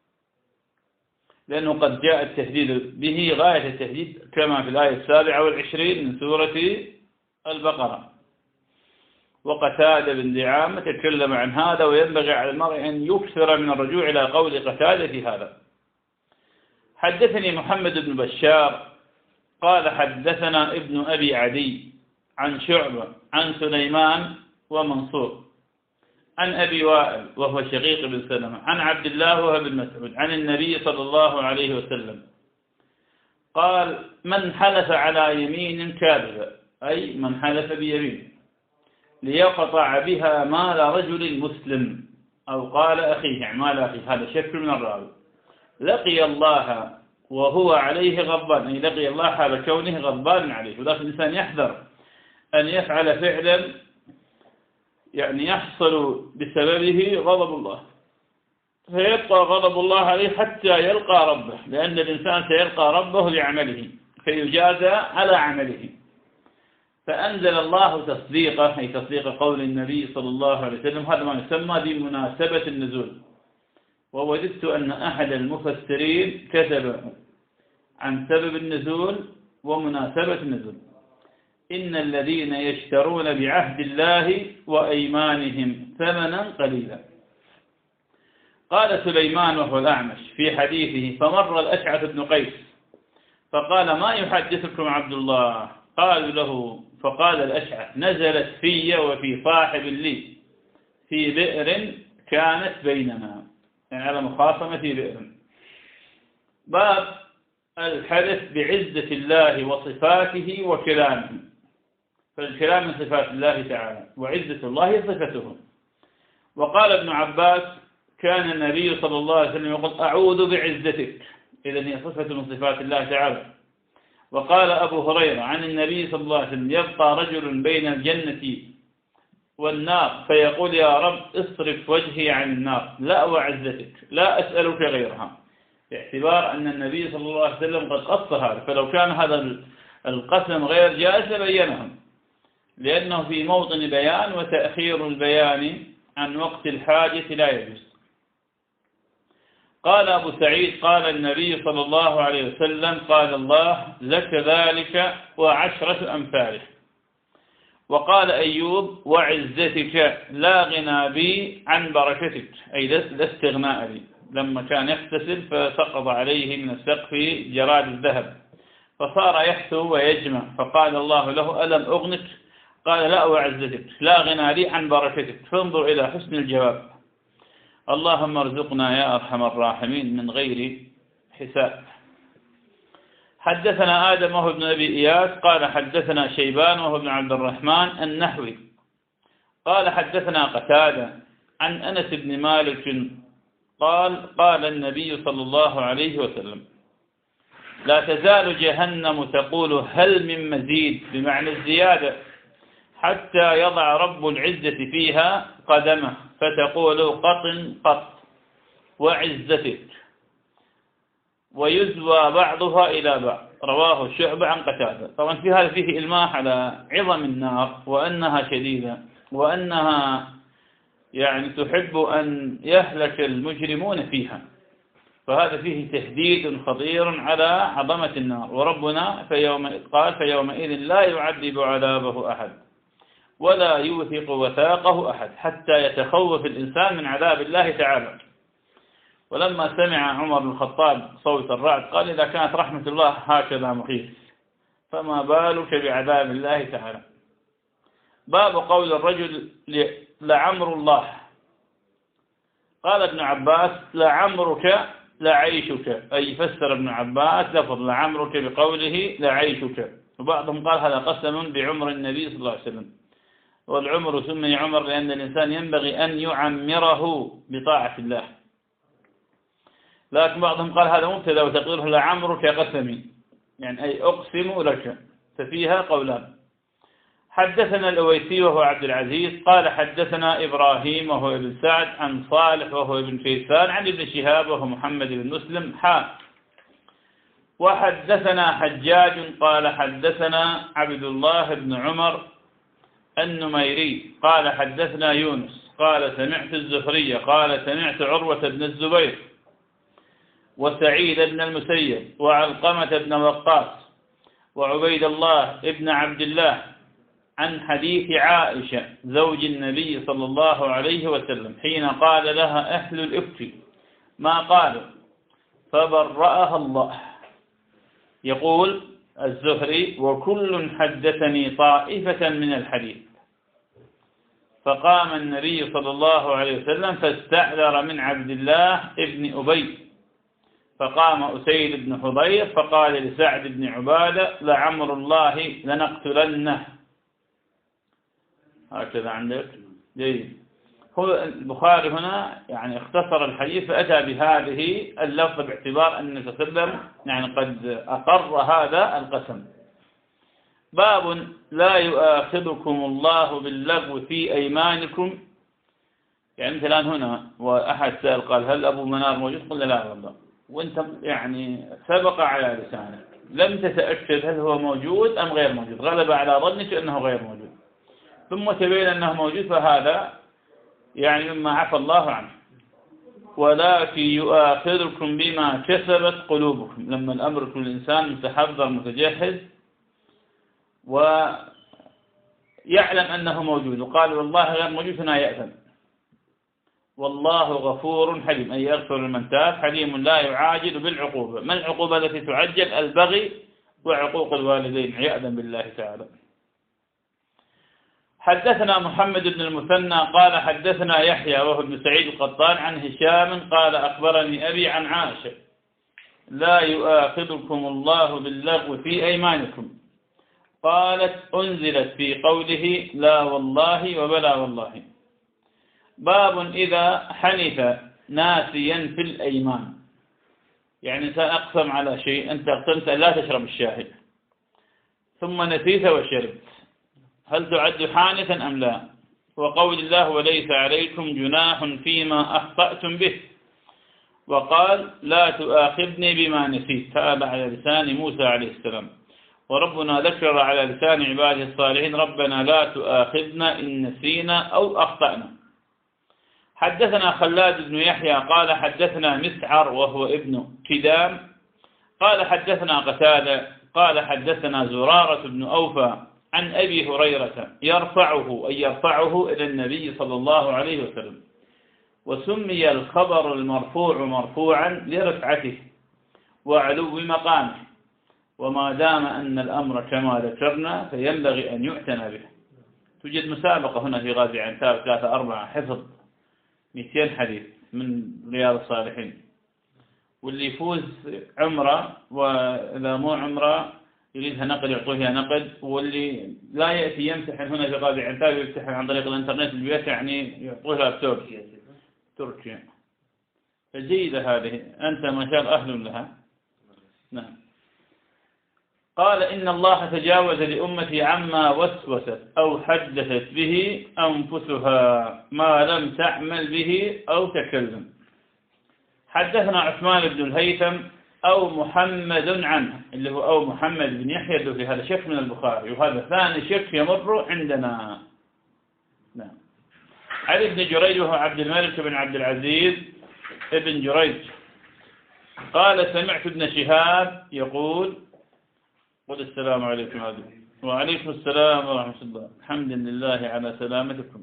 لأنه قد جاء التهديد به غاية التهديد كما في الآية السابعة والعشرين من سورة البقرة. وقتادة بن دعامة تكلم عن هذا، وينبغي على المرء أن يكثر من الرجوع إلى قول قتادة في هذا. حدثني محمد بن بشار قال حدثنا ابن أبي عدي عن شعبة عن سليمان ومنصور عن أبي وائل وهو شقيق بن سلمة عن عبد الله وهو بن مسعود عن النبي صلى الله عليه وسلم قال من حلف على يمين كاذبة، أي من حلف بيمين ليقطع بها مال رجل مسلم، أو قال أخيه يعني مال أخيه، هذا شك من الراوي، لقي الله وهو عليه غضبان، أي لقي الله حال كونه غضبان عليه. ولكن الإنسان يحذر أن يفعل فعلا يعني يحصل بسببه غضب الله، فيبقى غضب الله عليه حتى يلقى ربه، لأن الإنسان سيلقى ربه لعمله فيجازى على عمله. فأنزل الله تصديقه، أي تصديق قول النبي صلى الله عليه وسلم، هذا ما يسمى بمناسبة النزول. ووجدت أن أحد المفسرين كتب عن سبب النزول ومناسبة النزول: إن الذين يشترون بعهد الله وأيمانهم ثمنا قليلا. قال سليمان وهو الأعمش في حديثه: فمر الأشعث بن قيس فقال: ما يحدثكم عبد الله؟ قالوا له، فقال الأشعث: نزلت في وفي صاحب لي في بئر كانت بيننا، يعني على مخاصمة في بئر. باب الحلف بعزة الله وصفاته وكلامه، فالكلام من صفات الله تعالى وعزة الله صفته. وقال ابن عباس: كان النبي صلى الله عليه وسلم يقول: أعوذ بعزتك، إذن هي صفة من صفات الله تعالى. وقال أبو هريرة عن النبي صلى الله عليه وسلم: يبقى رجل بين الجنة والنار فيقول: يا رب اصرف وجهي عن النار، لا وعزتك لا أسألك غيرها، باعتبار أن النبي صلى الله عليه وسلم قد قص هذا، فلو كان هذا القسم غير جائز لبينهم، لأنه في موطن بيان، وتأخير البيان عن وقت الحاجة لا يجوز. قال أبو سعيد: قال النبي صلى الله عليه وسلم: قال الله: لك ذلك وعشرة أمثاله. وقال أيوب: وعزتك لا غنى بي عن بركتك، أي لا استغناء لي، لما كان يغتسل فسقط عليه من السقف جراد الذهب فصار يحثو ويجمع، فقال الله له: ألم أغنك؟ قال: لا وعزتك لا غنى لي عن بركتك. فانظر إلى حسن الجواب. اللهم ارزقنا يا أرحم الراحمين من غير حساب. حدثنا آدم وهو ابن أبي إياس قال حدثنا شيبان وهو ابن عبد الرحمن النحوي قال حدثنا قتادة عن أنس بن مالك قال: قال النبي صلى الله عليه وسلم: لا تزال جهنم تقول هل من مزيد، بمعنى الزيادة، حتى يضع رب العزة فيها قدمه فتقول قط قط وعزتك، ويزوى بعضها إلى بعض. رواه الشعبة عن قتادة. طبعا في هذا فيه إلماح على عظم النار وأنها شديدة، وأنها يعني تحب أن يهلك المجرمون فيها، فهذا فيه تهديد خطير على عظمة النار. وربنا في يوم قال فيومئذ لا يعذب عذابه أحد ولا يوثق وثاقه أحد حتى يتخوف الإنسان من عذاب الله تعالى. ولما سمع عمر بن الخطاب صوت الرعد قال إذا كانت رحمة الله هكذا مخيف فما بالك بعذاب الله تعالى. باب قول الرجل لعمر الله. قال ابن عباس لعمرك لعيشك، أي فسر ابن عباس لفظ لعمرك بقوله لعيشك، وبعضهم قال هذا قسم بعمر النبي صلى الله عليه وسلم، والعمر سمي عمر لأن الإنسان ينبغي أن يعمره بطاعة الله، لكن بعضهم قال هذا مبتدا وتقديره لعمرك قسمي، يعني أي أقسم لك، ففيها قولان. حدثنا الأويسي وهو عبد العزيز قال حدثنا إبراهيم وهو ابن سعد عن صالح وهو ابن كيسان عن ابن شهاب وهو محمد بن مسلم حا. وحدثنا حجاج قال حدثنا عبد الله بن عمر النميري قال حدثنا يونس قال سمعت الزهري قال سمعت عروة بن الزبير وسعيد بن المسيب وعلقمة بن وقاص وعبيد الله بن عبد الله عن حديث عائشة زوج النبي صلى الله عليه وسلم حين قال لها أهل الإفك ما قالوا فبرأها الله. يقول الزهري وكل حدثني طائفة من الحديث، فقام النبي صلى الله عليه وسلم فاستعذر من عبد الله ابن أبي، فقام أسيد بن حضير فقال لسعد بن عبادة لعمر الله لنقتلنه. هكذا عندك جيد. هو البخاري هنا يعني اختصر الحديث فأتى بهذه اللفظ باعتبار أن النبي صلى الله عليه وسلم يعني قد أقر هذا القسم. باب لا يؤاخذكم الله باللغو في أيمانكم. يعني مثلا هنا وأحد سأل قال هل أبو منار موجود؟ قلنا لا والله، وانت يعني سبق على لسانك لم تتأكد هل هو موجود أم غير موجود، غلب على ظنك أنه غير موجود ثم تبين أنه موجود، فهذا يعني مما عفى الله عنه. ولكن يؤاخذكم بما كسبت قلوبكم، لما الأمر كل إنسان متحضر متجهز ويعلم أنه موجود وقال والله غير موجود هنا يأثم. والله غفور حليم، أي يغفر لمن تاب، حليم لا يعاجل بالعقوبة. ما العقوبة التي تعجل؟ البغي وعقوق الوالدين عياذا بالله تعالى. حدثنا محمد بن المثنى قال حدثنا يحيى وهو ابن سعيد القطان عن هشام قال أخبرني أبي عن عائشة لا يؤاخذكم الله باللغو في أيمانكم، قالت أنزلت في قوله لا والله وبلا والله. باب إذا حنف ناسيا في الأيمان، يعني إنسان أقسم على شيء، أنت أقسمت لا تشرب الشاهد ثم نسيت وشربت، هل تعد حانثا أم لا؟ وقول الله وليس عليكم جناح فيما أخطأتم به، وقال لا تؤاخذني بما نسيت، هذا على لسان موسى عليه السلام. وربنا ذكر على لسان عباده الصالحين ربنا لا تؤاخذنا إن نسينا أو أخطأنا. حدثنا خلاد بن يحيى قال حدثنا مسعر وهو ابن كدام قال حدثنا قتادة قال حدثنا زرارة بن أوفى عن أبي هريرة يرفعه أي يرفعه إلى النبي صلى الله عليه وسلم. وسمي الخبر المرفوع مرفوعا لرفعته وعلو مقامه، وما دام أن الأمر كما ذكرنا فينبغي أن يعتنى به. توجد مسابقة هنا في غازي عنتاب ثلاثة أربعة حفظ مئتين حديث من رياض الصالحين، واللي يفوز عمره وإذا مو عمره يريدها نقد يعطوها نقد، واللي لا يأتي يمتحن هنا في غازي عنتاب يمتحن عن طريق الانترنت البيت يعني يعطوها بتركيا تركيا. فجيدة هذه، أنت ما شاء الله أهل لها. نعم. قال إن الله تجاوز لأمتي عما وسوست أو حدثت به أنفسها ما لم تعمل به أو تكلم. حدثنا عثمان بن الهيثم أو محمد عنه اللي هو أو محمد بن يحيى اللي في هذا شك من البخاري، وهذا ثاني شك يمر عندنا. نعم. علي بن جريج وهو عبد الملك بن عبد العزيز ابن جريج قال سمعت ابن شهاب يقول قل السلام عليكم هذا وعليكم السلام ورحمة الله. الحمد لله على سلامتكم.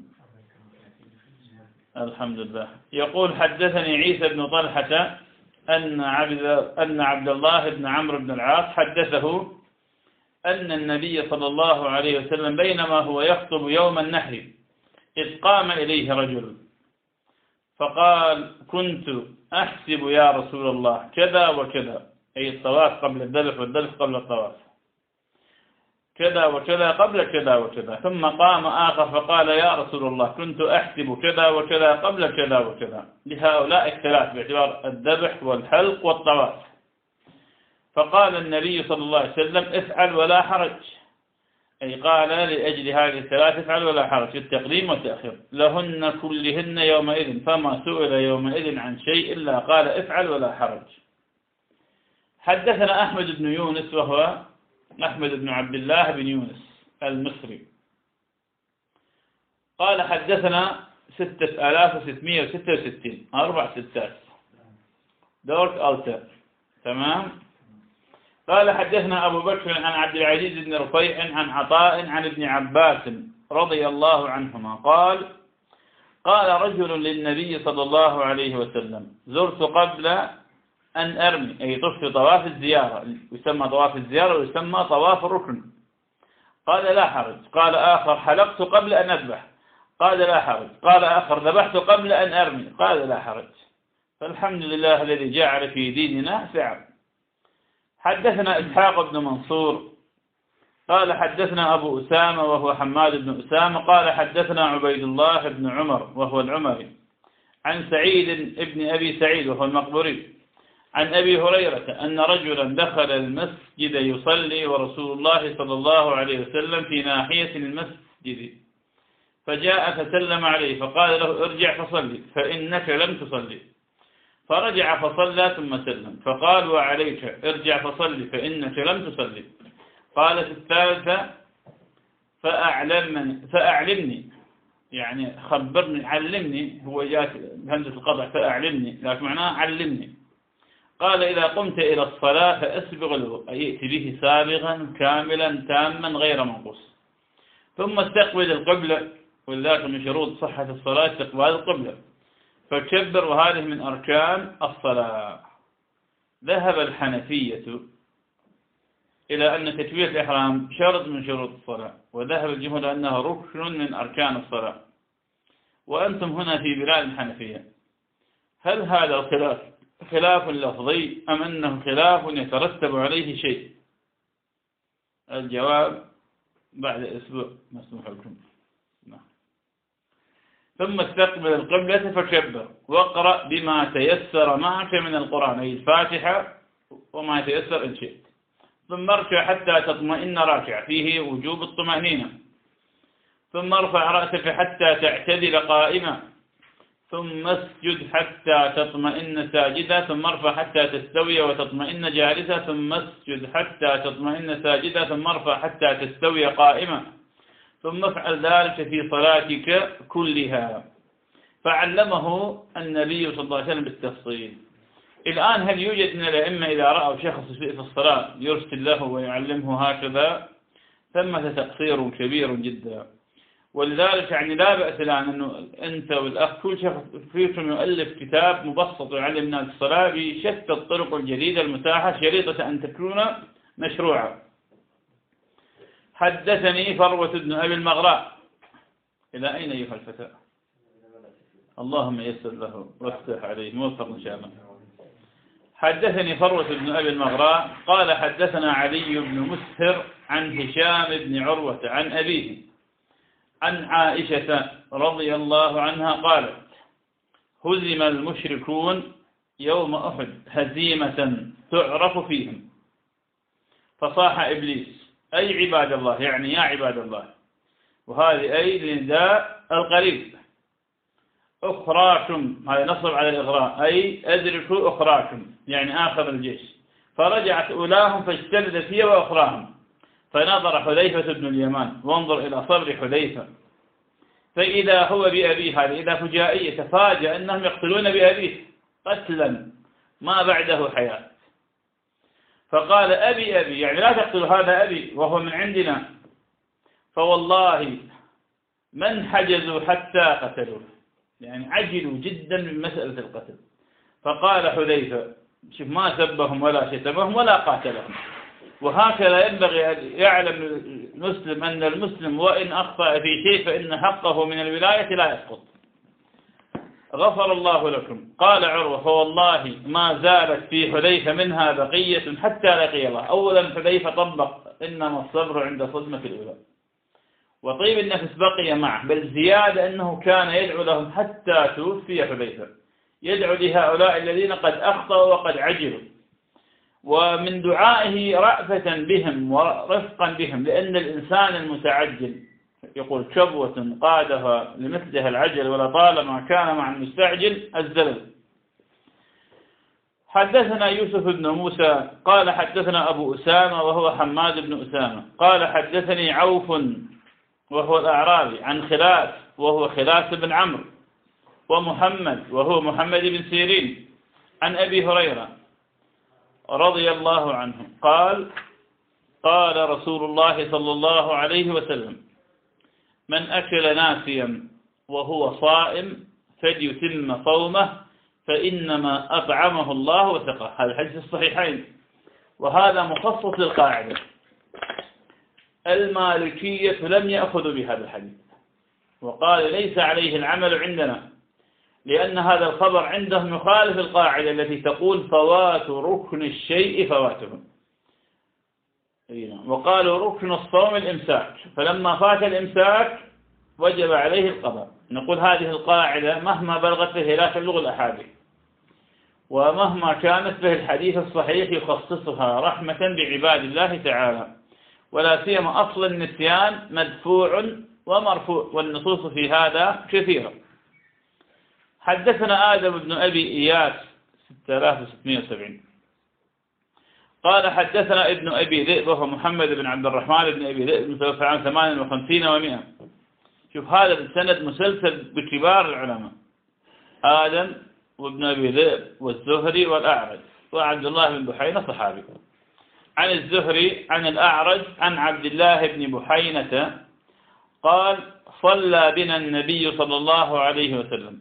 الحمد لله. يقول حدثني عيسى بن طلحة أن عبد أن عبد الله بن عمرو بن العاص حدثه أن النبي صلى الله عليه وسلم بينما هو يخطب يوم النحر إذ قام إليه رجل فقال كنت أحسب يا رسول الله كذا وكذا، أي الطواف قبل الذبح والذبح قبل الطواف، كذا وكذا قبل كذا وكذا. ثم قام آخر فقال يا رسول الله كنت أحسب كذا وكذا قبل كذا وكذا. لهؤلاء الثلاث باعتبار الذبح والحلق والطواف. فقال النبي صلى الله عليه وسلم افعل ولا حرج، أي قال لأجل هذه الثلاث افعل ولا حرج، التقديم والتأخير، لهن كلهن يومئذ، فما سئل يومئذ عن شيء إلا قال افعل ولا حرج. حدثنا أحمد بن يونس وهو أحمد بن عبد الله بن يونس المصري قال حدثنا ستة آلاف وستمائة وستة وستين، أربع ستات دورك ألتا. تمام. قال حدثنا أبو بكر عن عبد العزيز بن رفيع عن عطاء عن ابن عباس رضي الله عنهما قال قال رجل للنبي صلى الله عليه وسلم زرت قبل أن أرمي، أي طفت طواف الزيارة، يسمى طواف الزيارة ويسمى طواف الركن. قال لا حرج. قال آخر حلقت قبل أن أذبح، قال لا حرج. قال آخر ذبحت قبل أن أرمي، قال لا حرج. فالحمد لله الذي جعل في ديننا سعة. حدثنا إسحاق بن منصور قال حدثنا أبو أسامة وهو حماد بن أسامة قال حدثنا عبيد الله بن عمر وهو العمري عن سعيد بن أبي سعيد وهو المقبوري عن أبي هريرة أن رجلا دخل المسجد يصلي ورسول الله صلى الله عليه وسلم في ناحية المسجد، فجاء فسلم عليه فقال له ارجع فصلي فإنك لم تصلي، فرجع فصلى ثم سلم، فقال وعليك ارجع فصلي فإنك لم تصلي. قال في الثالثة فأعلمني, فأعلمني يعني خبرني علمني، هو جاءت بهمزة القطع فأعلمني لكن معناه علمني. قال إذا قمت إلى الصلاة فأسبغ الوضوء، أي ائت به سابغا كاملا تاما غير منقوص، ثم استقبل القبلة، ولذلك من شروط صحة الصلاة استقبال القبلة، فكبر، وهذه من أركان الصلاة. ذهب الحنفية إلى أن تكبيرة الإحرام شرط من شروط الصلاة، وذهب الجمهور أنه ركن من أركان الصلاة. وأنتم هنا في بلاد الحنفية، هل هذا الخلاف خلاف لفظي أم أنه خلاف يترتب عليه شيء؟ الجواب بعد أسبوع مسموح لكم. ثم استقبل القبلة فكبر واقرأ بما تيسر معك من القرآن، أي الفاتحة وما يتيسر إن شئت، ثم اركع حتى تطمئن راكع، فيه وجوب الطمأنينة، ثم ارفع رأسك حتى تعتدل قائما، ثم اسجد حتى تطمئن ساجدا، ثم ارفع حتى تستوي وتطمئن جالسا، ثم اسجد حتى تطمئن ساجدا، ثم ارفع حتى تستوي قائما، ثم افعل ذلك في صلاتك كلها. فعلمه النبي صلى الله عليه وسلم بالتفصيل. الآن هل يوجد من الأئمة إذا رأوا شخص في الصلاة يرسل له ويعلمه هكذا؟ ثمة تقصير كبير جدا. ولذلك يعني لا بأس الآن أنه أنت والأخ كل شخص فيكم يؤلف كتاب مبسط يعلم الناس الصلاة بشتى الطرق الجديدة المتاحة، شريطة أن تكون مشروعة. حدثني فروة بن أبي المغراء. إلى أين أيها الفتى؟ اللهم يسر له وافتح عليه، موفق إن شاء الله. حدثني فروة بن أبي المغراء قال حدثنا علي بن مسهر عن هشام بن عروة عن أبيه عن عائشة رضي الله عنها قالت هزم المشركون يوم أحد هزيمة تعرف فيهم، فصاح إبليس أي عباد الله، يعني يا عباد الله، وهذه أي لنداء القريب. أخراكم، هذا نصب على الإغراء، أي أدركوا أخراكم يعني آخر الجيش. فرجعت أولاهم فاجتلدت هي وأخراهم. فنظر حذيفة بن اليمان، وانظر إلى صبر حذيفة، فإذا هو بأبيه، هذه إذا فجائية، تفاجأ أنهم يقتلون بأبيه قتلا ما بعده حياة. فقال أبي أبي، يعني لا تقتل هذا أبي وهو من عندنا. فوالله من حجزوا حتى قتلوه، يعني عجلوا جدا من مسألة القتل. فقال حذيفة، شوف، ما سبهم ولا شتمهم ولا قاتلهم. وهكذا ينبغي أن يعلم المسلم أن المسلم وإن أخطأ في شيء فإن حقه من الولاية لا يسقط. غفر الله لكم. قال عروة فوالله ما زالت في حذيفة منها بقية حتى لقي الله. أولا حذيفة طبق إنما الصبر عند صدمة الأولى، وطيب النفس بقي معه، بل زيادة أنه كان يدعو لهم حتى توفي حذيفة، يدعو لهؤلاء الذين قد أخطأوا وقد عجلوا، ومن دعائه رأفة بهم ورفقا بهم، لأن الإنسان المتعجل يقول شبوة قادها لمثلها العجل ولطالما كان مع المستعجل الزلل. حدثنا يوسف بن موسى قال حدثنا أبو أسامة وهو حماد بن أسامة قال حدثني عوف وهو الأعرابي عن خلاس وهو خلاس بن عمرو، ومحمد وهو محمد بن سيرين عن أبي هريرة رضي الله عنه قال قال رسول الله صلى الله عليه وسلم من أكل ناسيا وهو صائم فليتم صومه فإنما أطعمه الله وسقاه. هذا الحديث الصحيحين، وهذا مخصص للقاعدة. المالكية لم يأخذوا بهذا الحديث وقال ليس عليه العمل عندنا، لأن هذا الخبر عندهم يخالف القاعدة التي تقول فوات ركن الشيء فواته، وقالوا ركن الصوم الإمساك، فلما فات الإمساك وجب عليه القضاء. نقول هذه القاعدة مهما بلغت به لا تبلغ الأحاديث، ومهما كانت به الحديث الصحيح يخصصها رحمة بعباد الله تعالى، ولا سيما أصل النسيان مدفوع ومرفوع، والنصوص في هذا كثيرة. حدثنا آدم بن أبي إياس ستة آلاف وستمائة وسبعين قال حدثنا ابن أبي ذئب وهو محمد بن عبد الرحمن بن أبي ذئب متوفى عام ثمان وخمسين ومئة. شوف هذا السند مسلسل بكبار العلماء، آدم وابن أبي ذئب والزهري والأعرج وعبد الله بن بحينة صحابي. عن الزهري عن الأعرج عن عبد الله بن بحينة قال صلى بنا النبي صلى الله عليه وسلم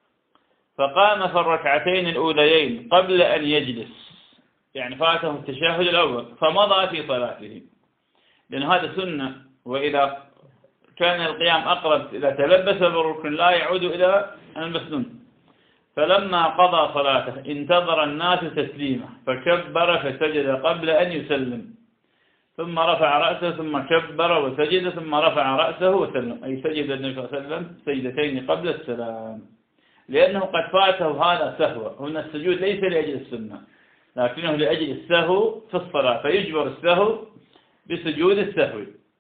فقام في الركعتين الأوليين قبل أن يجلس، يعني فاته التشهد الأول فمضى في صلاته، لأن هذا سنة، وإذا كان القيام أقرب إذا تلبس بالركن لا يعود إلى المسنون. فلما قضى صلاته انتظر الناس تسليمه فكبر فسجد قبل أن يسلم، ثم رفع رأسه ثم كبر وسجد ثم رفع رأسه وسلم، أي سجد النبي صلى الله عليه وسلم سجدتين قبل السلام، لأنه قد فاته هذا سهو. هنا السجود ليس لأجل السنة لكنه لأجل السهو في الصلاة، فيجبر السهو بسجود السهو.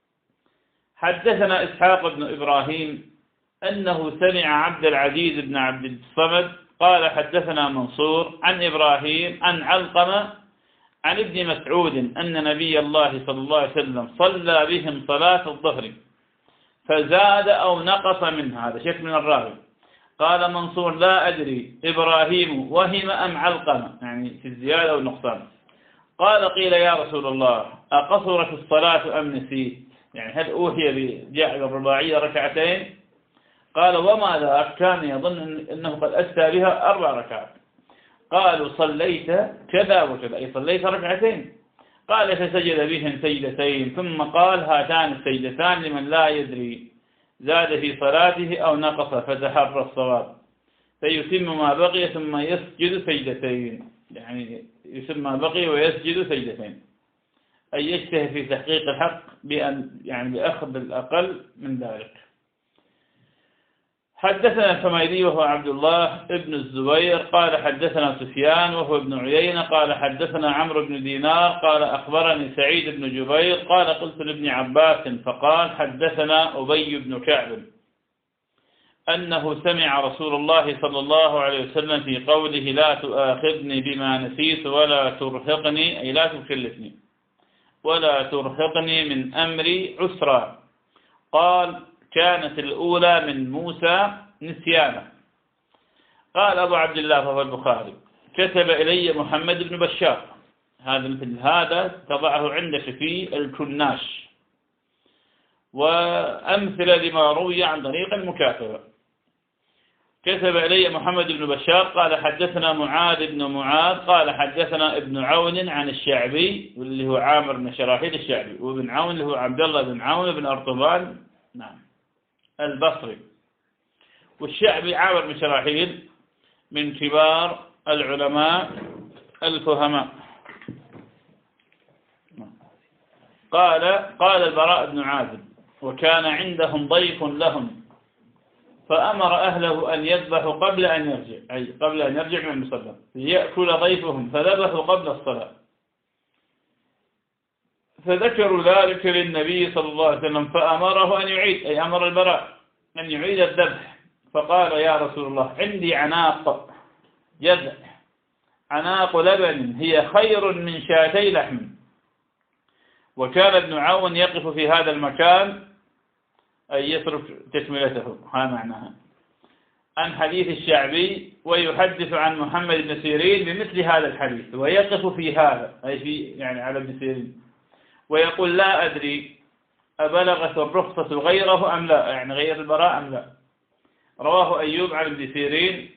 حدثنا إسحاق بن إبراهيم أنه سمع عبد العزيز بن عبد الصمد قال حدثنا منصور عن إبراهيم عن علقمة عن ابن مسعود أن نبي الله صلى الله عليه وسلم صلى بهم صلاة الظهر فزاد أو نقص منها، هذا شك من الراوي. قال منصور لا أدري إبراهيم وهم أم علقمة، يعني في الزيادة أو النقصان. قال قيل يا رسول الله أقصرت الصلاة أم نسيت، يعني هل أوحي بجعل الرباعية ركعتين؟ قال وما ذاك، كان يظن أنه قد أتى بها أربع ركعات. قالوا صليت كذا وكذا، أي صليت ركعتين. قال فسجد بهم سجدتين ثم قال هاتان السجدتان لمن لا يدري زاد في صلاته أو نقص فتحرى الصواب فيتم ما بقي ثم يسجد سجدتين، يعني يتم ما بقي ويسجد سجدتين، أي يجتهد في تحقيق الحق بأن يعني بأخذ الأقل من ذلك. حدثنا الحميدي وهو عبد الله ابن الزبير قال حدثنا سفيان وهو ابن عيينة قال حدثنا عمرو بن دينار قال أخبرني سعيد بن جبير قال قلت لابن عباس فقال حدثنا أبي بن كعب أنه سمع رسول الله صلى الله عليه وسلم في قوله لا تؤاخذني بما نسيت ولا ترهقني أي لا تكلفني ولا ترهقني من أمري عسرا. قال كانت الأولى من موسى نسيانا. قال أبو عبد الله فهو البخاري كتب إلي محمد بن بشار، هذا مثل هذا تضعه عندك في الكناش، وأمثلة لما روي عن طريق المكاتبة. كتب إلي محمد بن بشار قال حدثنا معاذ بن معاذ قال حدثنا ابن عون عن الشعبي واللي هو عامر بن شراحيل الشعبي، وابن عون اللي هو عبد الله بن عون بن أرطبان نعم البصري، والشعبي عامر بن شراحيل من كبار العلماء الفهماء. قال قال البراء بن عازب وكان عندهم ضيف لهم فأمر أهله أن يذبحوا قبل أن يرجع، أي قبل أن يرجع من المصلى ليأكل ضيفهم، فذبحوا قبل الصلاة. فذكروا ذلك للنبي صلى الله عليه وسلم فأمره أن يعيد، أي أمر البراء أن يعيد الذبح. فقال يا رسول الله عندي عناق جذع، عناق لبن هي خير من شاتي لحم. وكان ابن عون يقف في هذا المكان أي يصرف تكملته، ها معناها عن حديث الشعبي ويحدث عن محمد بن سيرين بمثل هذا الحديث، ويقف في هذا أي في يعني على ابن سيرين ويقول لا أدري أبلغت الرخصة غيره أم لا، يعني غير البراء أم لا. رواه أيوب عن ابن سيرين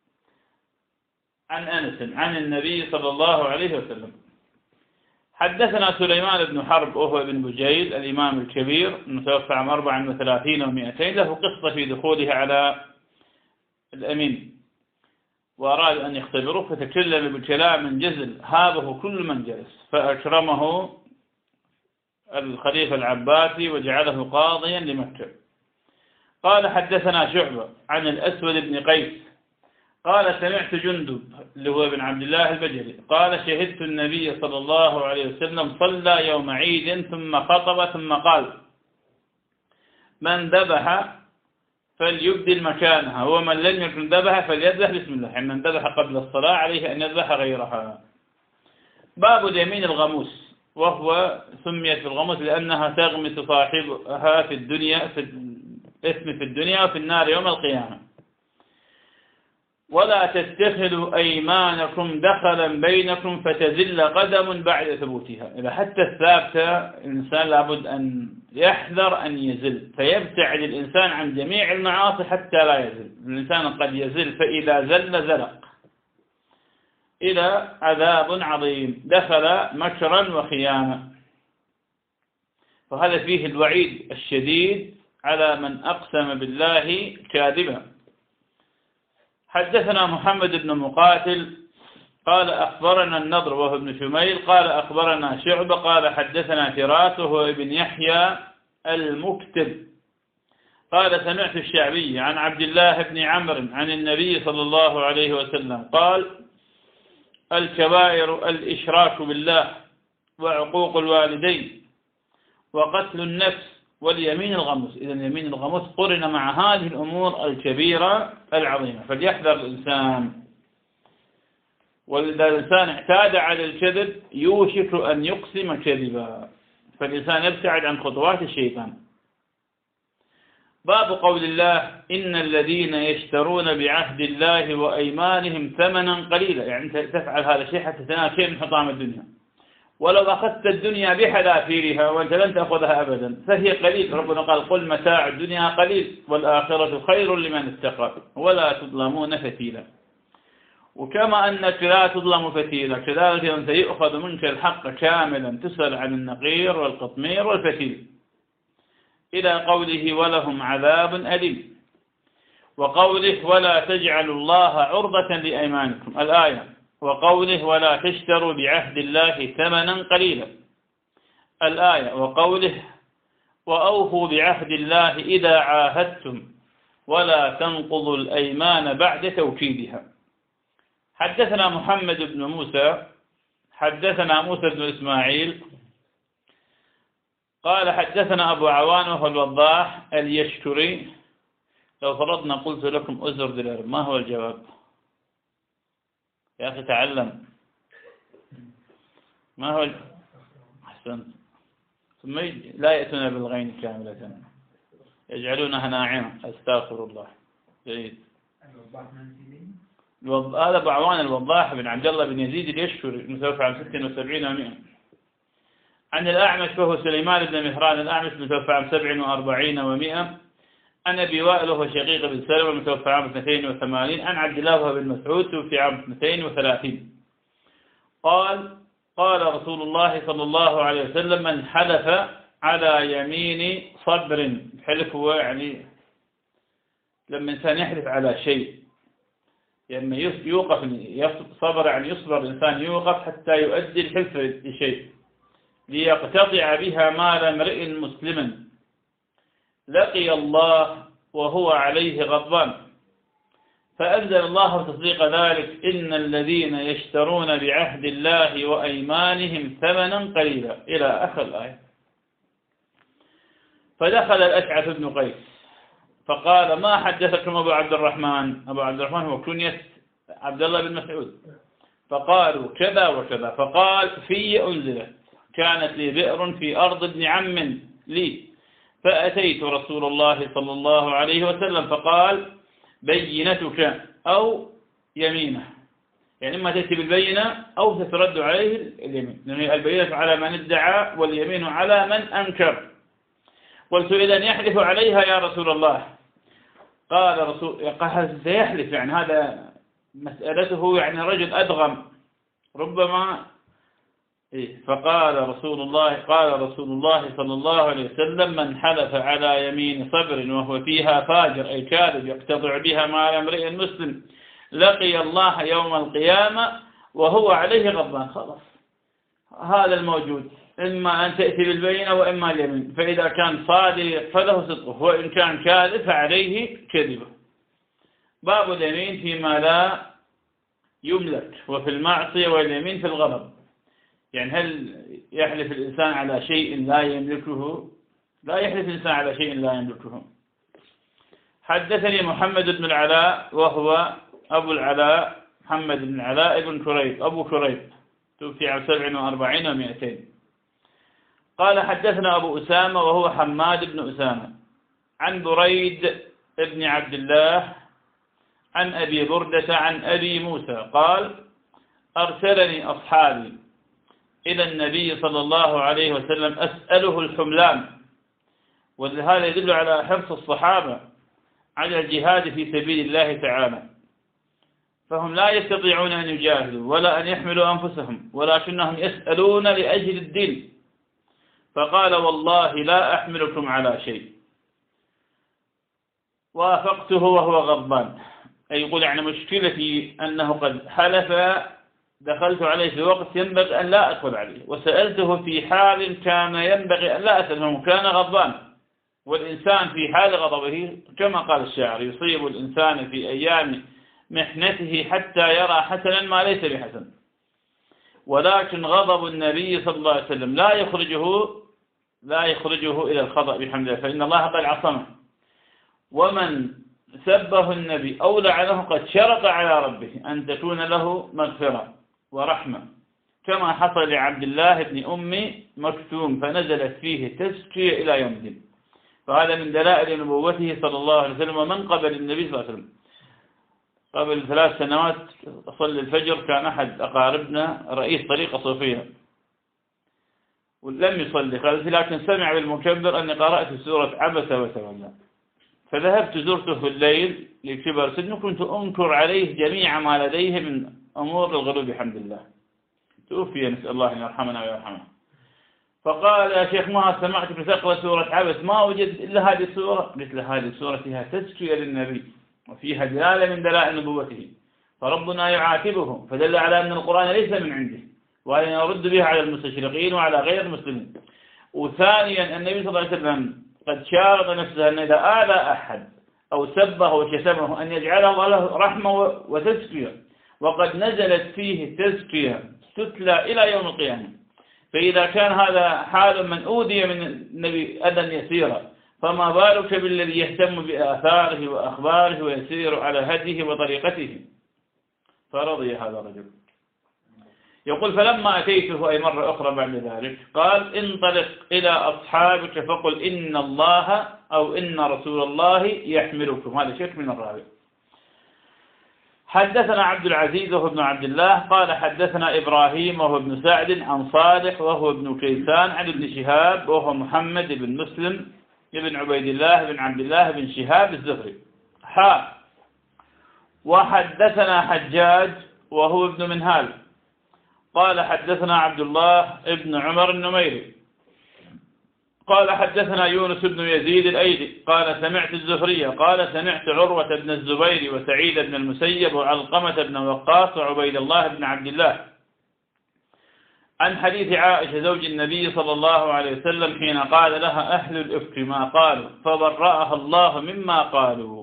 عن أنس عن النبي صلى الله عليه وسلم. حدثنا سليمان بن حرب وهو ابن بجيل الإمام الكبير المتوفى عام أربع وثلاثين ومئتين، له قصة في دخوله على الأمين وأراد أن يختبره فتكلم بالكلام من جزل هابه كل من جلس، فأكرمه الخليفة العباسي وجعله قاضيا لمكة. قال حدثنا شعبة عن الأسود بن قيس قال سمعت جندب اللي هو ابن عبد الله البجلي قال شهدت النبي صلى الله عليه وسلم صلى يوم عيد ثم خطب ثم قال من ذبح فليبدل مكانها ومن لم يكن ذبح فليذبح بسم الله، يعني من ذبح قبل الصلاة عليه أن يذبح غيرها. باب اليمين الغموس، وهو سميت بالغموس لأنها تغمس صاحبها في الدنيا في الإثم في الدنيا وفي النار يوم القيامة. ولا تتخذوا أيمانكم دخلا بينكم فتزل قدم بعد ثبوتها، إذا حتى الثابتة الإنسان لابد أن يحذر أن يزل، فيبتعد الإنسان عن جميع المعاصي حتى لا يزل. الإنسان قد يزل فإذا زل زلق إلى عذاب عظيم، دخل مكرا وخيانة. فهذا فيه الوعيد الشديد على من أقسم بالله كاذبا. حدثنا محمد بن مقاتل قال أخبرنا النضر وهو ابن شميل قال أخبرنا شعبة قال حدثنا فراس وهو ابن يحيى المكتب قال سمعت الشعبي عن عبد الله بن عمرو عن النبي صلى الله عليه وسلم قال الكبائر الإشراك بالله وعقوق الوالدين وقتل النفس واليمين الغموس. إذا اليمين الغموس قرن مع هذه الأمور الكبيرة العظيمة، فليحذر الإنسان. وإذا الإنسان اعتاد على الكذب يوشك أن يقسم كذبا، فالإنسان يبتعد عن خطوات الشيطان. باب قول الله إن الذين يشترون بعهد الله وأيمانهم ثمنا قليلا، يعني تفعل هذا الشيء حتى تنال شيء من حطام الدنيا، ولو أخذت الدنيا بحذافيرها وأنت لن تأخذها أبدا فهي قليل. ربنا قال قل متاع الدنيا قليل والآخرة خير لمن اتقى ولا تظلمون فتيلا. وكما أنك لا تظلم فتيلا كذلك أنت يؤخذ منك الحق كاملا، تسأل عن النقير والقطمير والفتيل، إلى قوله ولهم عذاب أليم، وقوله ولا تجعلوا الله عرضة لأيمانكم الآية، وقوله ولا تشتروا بعهد الله ثمنا قليلا الآية، وقوله وأوفوا بعهد الله إذا عاهدتم، ولا تنقضوا الأيمان بعد توكيدها. حدثنا محمد بن موسى حدثنا موسى بن إسماعيل قال حدثنا أبو عوان وهو الوضاح اليشكري. لو فرضنا قلت لكم أزر دلار ما هو الجواب؟ يا أخي تعلم. ما هو الجواب؟ أحسنت. ثم لا يأتون بالغين كاملة يجعلونها ناعمة. أستغفر الله. جيد. هذا أبو عوان الوضاح بن عبد الله بن يزيد اليشكري متوفى عام ست وسبعين ومئة. عن الأعمش وهو سليمان بن مهران الأعمش متوفى عام سبع وأربعين ومئة. عن أبي وائل وهو شقيق بن سلمة متوفى عام اثنتين وثمانين. عن عبد الله وهو بن مسعود توفي عام اثنتين وثلاثين. قال قال رسول الله صلى الله عليه وسلم: من حلف على يمين صبر. الحلف هو يعني لما إنسان يحلف على شيء، لما يوقف صبر يعني يصبر الإنسان يوقف حتى يؤدي الحلف لشيء ليقتطع بها مال امرئ مسلما لقي الله وهو عليه غضبان. فأنزل الله تصديق ذلك: إن الذين يشترون بعهد الله وأيمانهم ثمنا قليلا إلى آخر الآية. فدخل الأشعث بن قيس فقال: ما حدثكم أبو عبد الرحمن؟ أبو عبد الرحمن هو كنية عبد الله بن مسعود. فقالوا كذا وكذا. فقال: في أنزلت كانت لي بئر في أرض ابن عم لي، فأتيت رسول الله صلى الله عليه وسلم فقال: بينتك أو يمينه، يعني إما تأتي بالبينة أو تترد عليه اليمين، لأن البينة على من ادعى واليمين على من أنكر. قلت: إذا يحلف عليها يا رسول الله؟ قال رسول قال سيحلف، يعني هذا مسألته، يعني رجل أدغم ربما. فقال رسول الله قال رسول الله صلى الله عليه وسلم: من حلف على يمين صبر وهو فيها فاجر أي كاذب يقتطع بها مال امرئ مسلم لقي الله يوم القيامة وهو عليه غضبان. خلاص هذا الموجود، إما أن تأتي بالبينة وإما اليمين، فإذا كان صادق فله صدقه، وإن كان كاذب فعليه كذبه. باب اليمين فيما لا يملك وفي المعصية، واليمين في الغضب. يعني هل يحلف الإنسان على شيء لا يملكه؟ لا يحلف الإنسان على شيء لا يملكه. حدثني محمد بن العلاء وهو أبو العلاء محمد بن العلاء بن كريب أبو كريب توفي عام سبع وأربعين ومئتين. قال حدثنا أبو أسامة وهو حماد بن أسامة عن بريد بن عبد الله عن أبي بردة عن أبي موسى قال: أرسلني أصحابي إلى النبي صلى الله عليه وسلم أسأله الحملان. وهذا يدل على حرص الصحابة على الجهاد في سبيل الله تعالى، فهم لا يستطيعون أن يجاهدوا ولا أن يحملوا أنفسهم، ولكنهم يسألون لأجل الدين. فقال: والله لا أحملكم على شيء. وافقته وهو غضبان، أي يقول يعني مشكلتي أنه قد حلف، دخلت عليه في وقت ينبغي أن لا أدخل عليه، وسألته في حال كان ينبغي أن لا أسأله، كان غضبان. والإنسان في حال غضبه كما قال الشاعر: يصيب الإنسان في أيام محنته حتى يرى حسنا ما ليس بحسن. ولكن غضب النبي صلى الله عليه وسلم لا يخرجه لا يخرجه إلى الخطأ بحمد الله، فإن الله قد عصمه. ومن سبه النبي أو لعنه قد شرط على ربه أن تكون له مغفرة ورحمة، كما حصل لعبد الله بن أم مكتوم فنزلت فيه تزكية إلى يوم الدين. فهذا من دلائل نبوته صلى الله عليه وسلم. ومن قبل النبي صلى الله عليه وسلم قبل ثلاث سنوات صلى الفجر كان أحد أقاربنا رئيس طريقة صوفية ولم يصلي، قال لكن سمع بالمكبر أني قرأت سورة عبس وتولى، فذهبت زرته في الليل لكبر سنه، كنت أنكر عليه جميع ما لديه من أمور الغلو بحمد الله. توفي، نسأل الله أن يرحمنا ويرحمه. فقال: يا شيخ ما سمعتك تقرأ سورة عبس، ما وجدت إلا هذه السورة. قلت له: هذه السورة فيها تزكية للنبي وفيها دلالة من دلائل نبوته، فربنا يعاتبه، فدل على أن القرآن ليس من عنده، وأن يرد به على المستشرقين وعلى غير المسلمين. وثانيا النبي صلى الله عليه وسلم قد شارط نفسه أن إذا آذى أحد أو سبه وشتمه أن يجعله له رحمة وتزكية، وقد نزلت فيه تزكية تتلى إلى يوم القيامة. فإذا كان هذا حال من أوذي من النبي أذى يسيرا، فما بالك بالذي يهتم بآثاره وأخباره ويسير على هديه وطريقته. فرضي هذا الرجل. يقول فلما أتيته أي مرة أخرى بعد ذلك قال انطلق إلى أصحابك فقل إن الله أو إن رسول الله يحملكم. هذا شيء من الراوي. حدثنا عبد العزيز وهو ابن عبد الله قال حدثنا إبراهيم وهو ابن سعد عن صالح وهو ابن كيسان عن ابن شهاب وهو محمد بن مسلم ابن عبيد الله بن عبد الله بن شهاب الزهري. حا وحدثنا حجاج وهو ابن منهال قال حدثنا عبد الله ابن عمر النميري قال حدثنا يونس بن يزيد الأيلي قال سمعت الزهري قال سمعت عروة بن الزبير وسعيد بن المسيب وعلقمة بن وقاص وعبيد الله بن عبد الله عن حديث عائشة زوج النبي صلى الله عليه وسلم حين قال لها أهل الإفك ما قالوا فبرأها الله مما قالوا.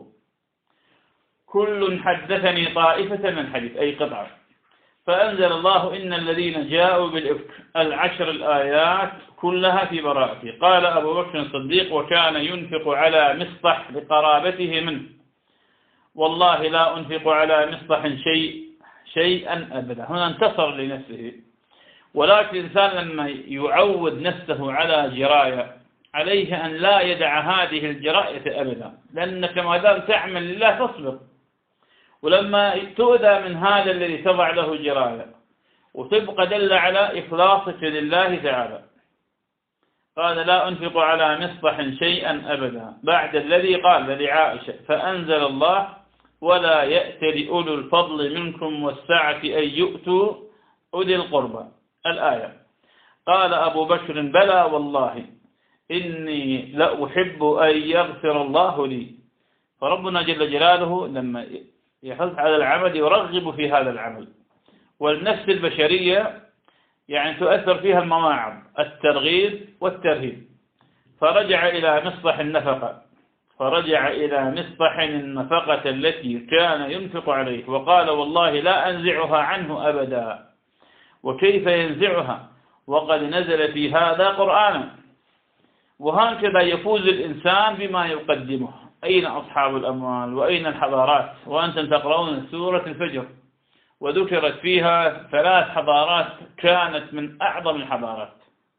كل حدثني طائفة من الحديث أي قطعة. فأنزل الله إن الذين جاءوا بالإفك العشر الآيات كلها في براءته. قال أبو بكر الصديق وكان ينفق على مصطح لقرابته منه والله لا أنفق على مصطح شيء شيئا أبدا. هنا انتصر لنفسه، ولكن الإنسان لما يعود نفسه على جراية عليه أن لا يدع هذه الجراية أبدا، لأنك ما دام تعمل لله تصبر. ولما تؤذى من هذا الذي تضع له جراية وتبقى دل على إخلاصك لله تعالى. قال لا أنفق على مصطح شيئا أبدا بعد الذي قال لعائشة فأنزل الله ولا يأتل أولو الفضل منكم والسعة أن يؤتوا أولي القربى الآية. قال أبو بكر بلى والله إني لأحب أن يغفر الله لي. فربنا جل جلاله لما يحث على العمل يرغب في هذا العمل، والنفس البشرية يعني تؤثر فيها المواعظ الترغيب والترهيب. فرجع إلى مصطح النفقة فرجع إلى مصطح النفقة التي كان ينفق عليه وقال والله لا أنزعها عنه أبدا. وكيف ينزعها وقد نزل في هذا قرآنا. وهكذا يفوز الإنسان بما يقدمه. أين أصحاب الأموال وأين الحضارات؟ وأنتم تقرؤون سورة الفجر وذكرت فيها ثلاث حضارات كانت من أعظم الحضارات.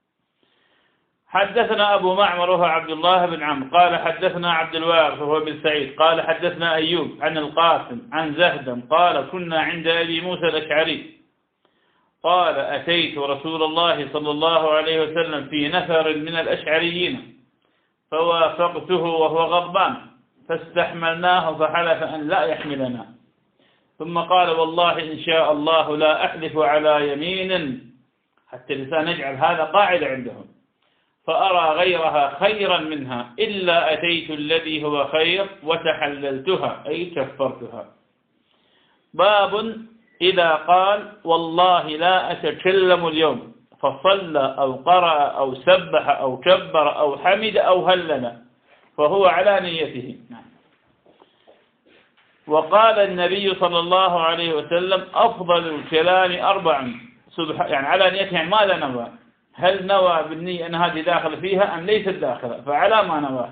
حدثنا أبو معمر وهو عبد الله بن عمرو قال حدثنا عبد الوارث وهو بن سعيد قال حدثنا أيوب عن القاسم عن زهدم قال كنا عند أبي موسى الأشعري قال أتيت رسول الله صلى الله عليه وسلم في نفر من الأشعريين فوافقته وهو غضبان فاستحملناه فحلف أن لا يحملنا. ثم قال والله إن شاء الله لا أحلف على يمين حتى الإنسان يجعل هذا قاعدة عندهم فأرى غيرها خيرا منها إلا أتيت الذي هو خير وتحللتها أي كفرتها. باب إذا قال والله لا أتكلم اليوم فصلى أو قرأ أو سبح أو كبر أو حمد أو هلل فهو على نيته. وقال النبي صلى الله عليه وسلم أفضل الكلام أربع يعني على نيته. يعني ماذا نوى؟ هل نوى بالنية أن هذه داخل فيها أم ليست داخلة؟ فعلى ما نواه.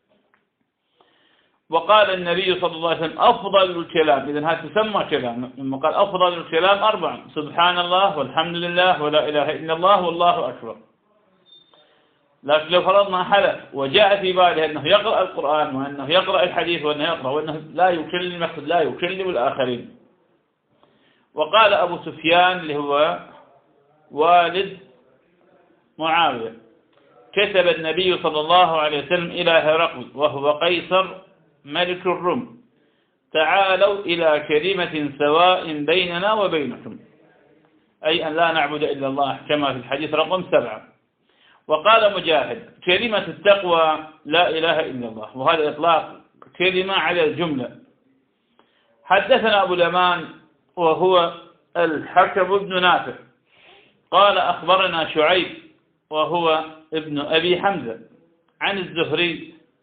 وقال النبي صلى الله عليه وسلم أفضل الكلام، إذن هذا تسمى كلام. لما قال أفضل الكلام أربع سبحان الله والحمد لله ولا إله إلا الله والله أكبر. لكن لو فرضنا حلف وجاء في باله أنه يقرأ القرآن وأنه يقرأ الحديث وأنه يقرأ وأنه لا يكلم لا يكلم الآخرين. وقال أبو سفيان اللي هو والد معاوية كتب النبي صلى الله عليه وسلم إلى هرقل وهو قيصر ملك الروم تعالوا إلى كلمة سواء بيننا وبينكم أي أن لا نعبد إلا الله كما في الحديث رقم سبعة. وقال مجاهد كلمة التقوى لا إله إلا الله، وهذا إطلاق كلمة على الجملة. حدثنا أبو اليمان وهو الحكم بن نافع قال أخبرنا شعيب وهو ابن أبي حمزة عن الزهري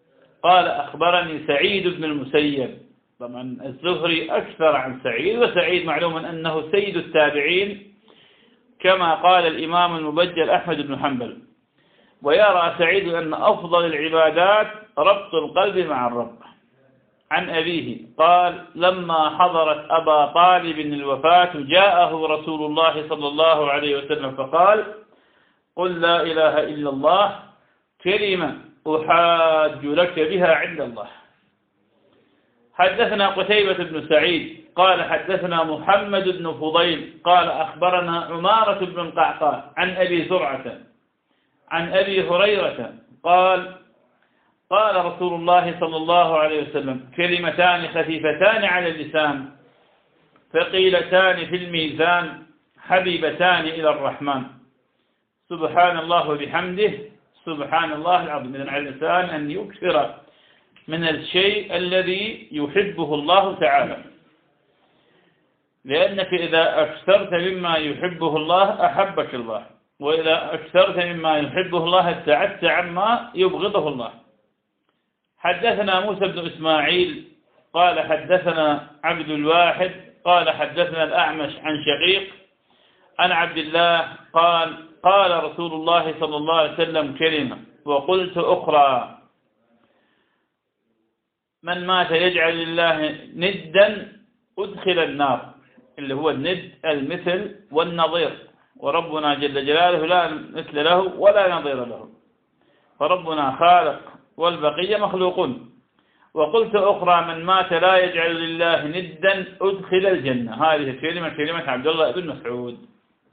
قال أخبرني سعيد بن المسيب. طبعا الزهري أكثر عن سعيد، وسعيد معلوم أنه سيد التابعين كما قال الإمام المبجل أحمد بن حنبل. ويرى سعيد أن أفضل العبادات ربط القلب مع الرب. عن أبيه قال لما حضرت أبا طالب الوفاة جاءه رسول الله صلى الله عليه وسلم فقال قل لا إله إلا الله كلمة أحاج لك بها عند الله. حدثنا قتيبة بن سعيد قال حدثنا محمد بن فضيل قال أخبرنا عمارة بن القعقاع عن أبي زرعة عن أبي هريرة قال قال رسول الله صلى الله عليه وسلم كلمتان خفيفتان على اللسان ثقيلتان في الميزان حبيبتان إلى الرحمن سبحان الله وبحمده سبحان الله العظيم. إذن على الإنسان أن يكثر من الشيء الذي يحبه الله تعالى، لأنك إذا أكثرت مما يحبه الله أحبك الله، وإذا أكثرت مما يحبه الله ابتعدت عما يبغضه الله. حدثنا موسى بن إسماعيل قال حدثنا عبد الواحد قال حدثنا الأعمش عن شقيق عن عبد الله قال قال رسول الله صلى الله عليه وسلم كلمة وقلت أخرى من مات يجعل لله ندا أدخل النار، اللي هو الند المثل والنظير، وربنا جل جلاله لا مثل له ولا نظير له، فربنا خالق والبقية مخلوقون. وقلت أخرى من مات لا يجعل لله ندا أدخل الجنة. هذه الكلمة كلمة عبد الله بن مسعود.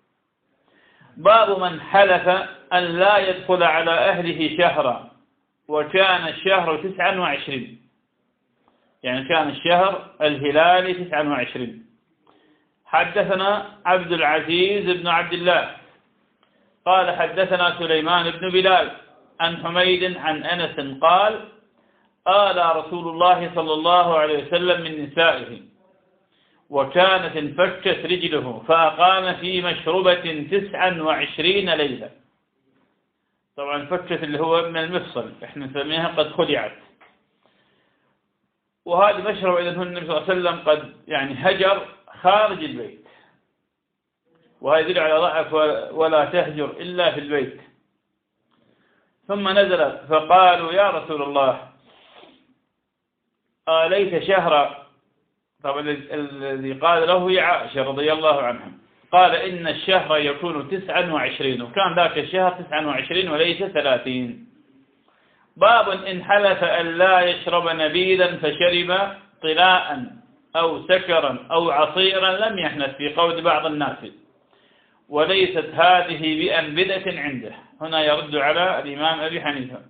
باب من حلف أن لا يدخل على أهله شهرا وكان الشهر تسعا وعشرين، يعني كان الشهر الهلالي تسعا وعشرين. حدثنا عبد العزيز بن عبد الله قال حدثنا سليمان بن بلال عن حميد عن أنس قال آل رسول الله صلى الله عليه وسلم من نسائه وكانت انفكت رجله فأقام في مشربة تسعا وعشرين ليلة. طبعا فكت اللي هو من المفصل، احنا نسميها قد خلعت، وهذه مشربة إذا النبي صلى الله عليه وسلم قد يعني هجر خارج البيت، وهذا يدل على ضعف ولا تهجر إلا في البيت. ثم نزل فقالوا يا رسول الله آليت شهرا. طبعا الذي قال له هي عائشة رضي الله عنها. قال إن الشهر يكون تسعا وعشرين، وكان ذاك الشهر تسعا وعشرين وليس ثلاثين. باب إن حلف أن لا يشرب نبيذا فشرب طلاء أو سكرا أو عصيرا لم يحنث في قول بعض الناس، وليست هذه بأنبذة عنده. هنا يرد على الإمام أبي حنيفة.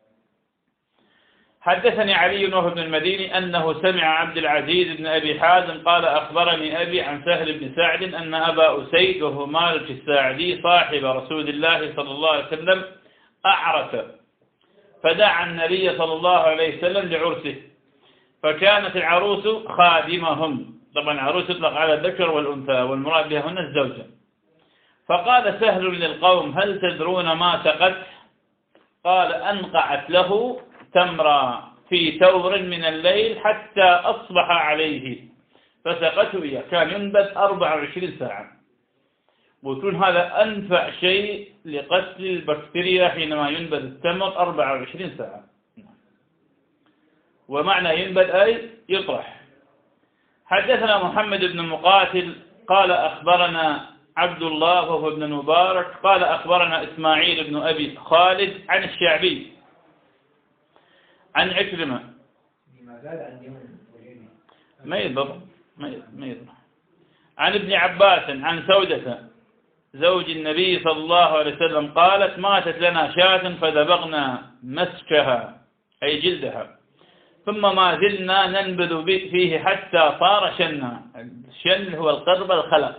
حدثني علي وهو بن المديني أنه سمع عبد العزيز بن أبي حازم قال أخبرني أبي عن سهل بن سعد أن أبا أسيد وهو مالك الساعدي صاحب رسول الله صلى الله عليه وسلم أعرس فدعا النبي صلى الله عليه وسلم لعرسه، فكانت العروس خادمهم. طبعا عروس يطلق على الذكر والأنثى والمراد بها هنا الزوجة. فقال سهل للقوم هل تدرون ما سقت؟ قال أنقعت له تمرا في ثور من الليل حتى أصبح عليه فسقته إياه. كان ينبت أربع وعشرين ساعة، ويكون هذا أنفع شيء لقتل البكتيريا حينما ينبت التمر أربع وعشرين ساعة. ومعنى ينبت أي يطرح. حدثنا محمد بن مقاتل قال أخبرنا عبد الله وهو ابن مبارك قال أخبرنا إسماعيل بن أبي خالد عن الشعبي عن عكرمة ما يضر ما يضر عن ابن عباس عن سودة زوج النبي صلى الله عليه وسلم قالت ماتت لنا شاة فدبغنا مسكها أي جلدها ثم ما زلنا ننبذ فيه حتى صار شنا. الشن هو القرب الخلق.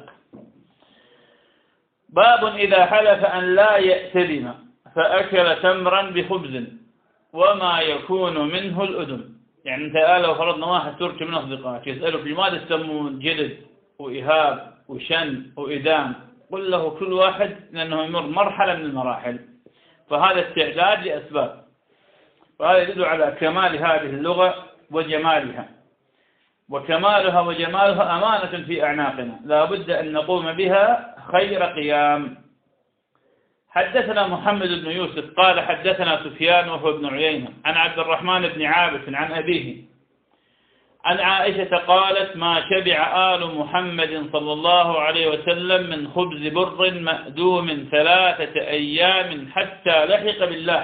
باب إذا حلف أن لا يأتلم فأكل تمرا بخبز وما يكون منه الأذن. يعني انت لو فرضنا واحد تركي من أصدقائك يسألك لماذا تسمون جلد وإهاب وشن وإدام، قل له كل واحد لأنه يمر مرحلة من المراحل، فهذا استعداد لأسباب. وهذا يدل على كمال هذه اللغة وجمالها، وكمالها وجمالها أمانة في أعناقنا لا بد أن نقوم بها خير قيام. حدثنا محمد بن يوسف قال حدثنا سفيان وهو ابن عيينة عن عبد الرحمن بن عابس عن أبيه عن عائشة قالت ما شبع آل محمد صلى الله عليه وسلم من خبز بر مأدوم ثلاثة أيام حتى لحق بالله.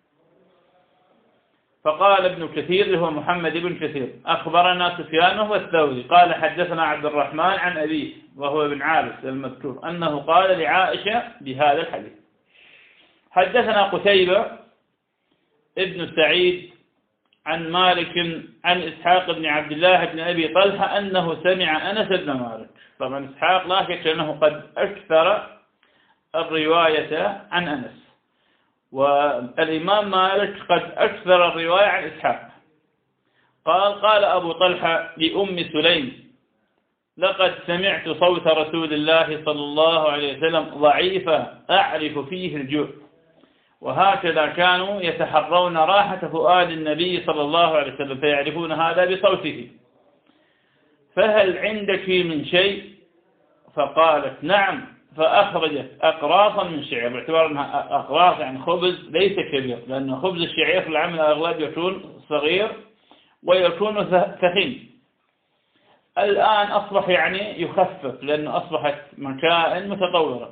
فقال ابن كثير هو محمد بن كثير أخبرنا سفيان وهو الثوري قال حدثنا عبد الرحمن عن أبيه وهو ابن عابس المذكور أنه قال لعائشة بهذا الحديث. حدثنا قتيبة ابن سعيد عن مالك عن إسحاق بن عبد الله بن أبي طلحة أنه سمع أنس بن مالك. طبعا إسحاق لا شك أنه قد أكثر الرواية عن أنس، والإمام مالك قد أكثر الرواية عن إسحاق. قال قال أبو طلحة لأم سليم لقد سمعت صوت رسول الله صلى الله عليه وسلم ضعيفا أعرف فيه الجوع، وهكذا كانوا يتحرون راحة فؤاد النبي صلى الله عليه وسلم فيعرفون هذا بصوته. فهل عندك من شيء؟ فقالت نعم، فأخرجت أقراصا من شعير، باعتبار أنها أقراص يعني خبز ليس كبير، لأن خبز الشعير في العمل الأغلب يكون صغير ويكون ثخين. الآن أصبح يعني يخفف لأنه أصبحت مكائن متطورة.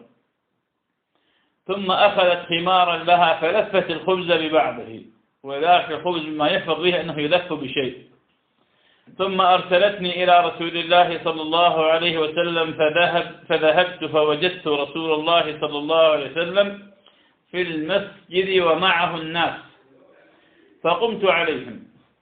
ثم أخذت خمارا لها فلفت الخبز ببعضه، وذاك الخبز ما يحفظ به أنه يلف بشيء. ثم أرسلتني إلى رسول الله صلى الله عليه وسلم فذهب فذهبت فوجدت رسول الله صلى الله عليه وسلم في المسجد ومعه الناس فقمت عليهم،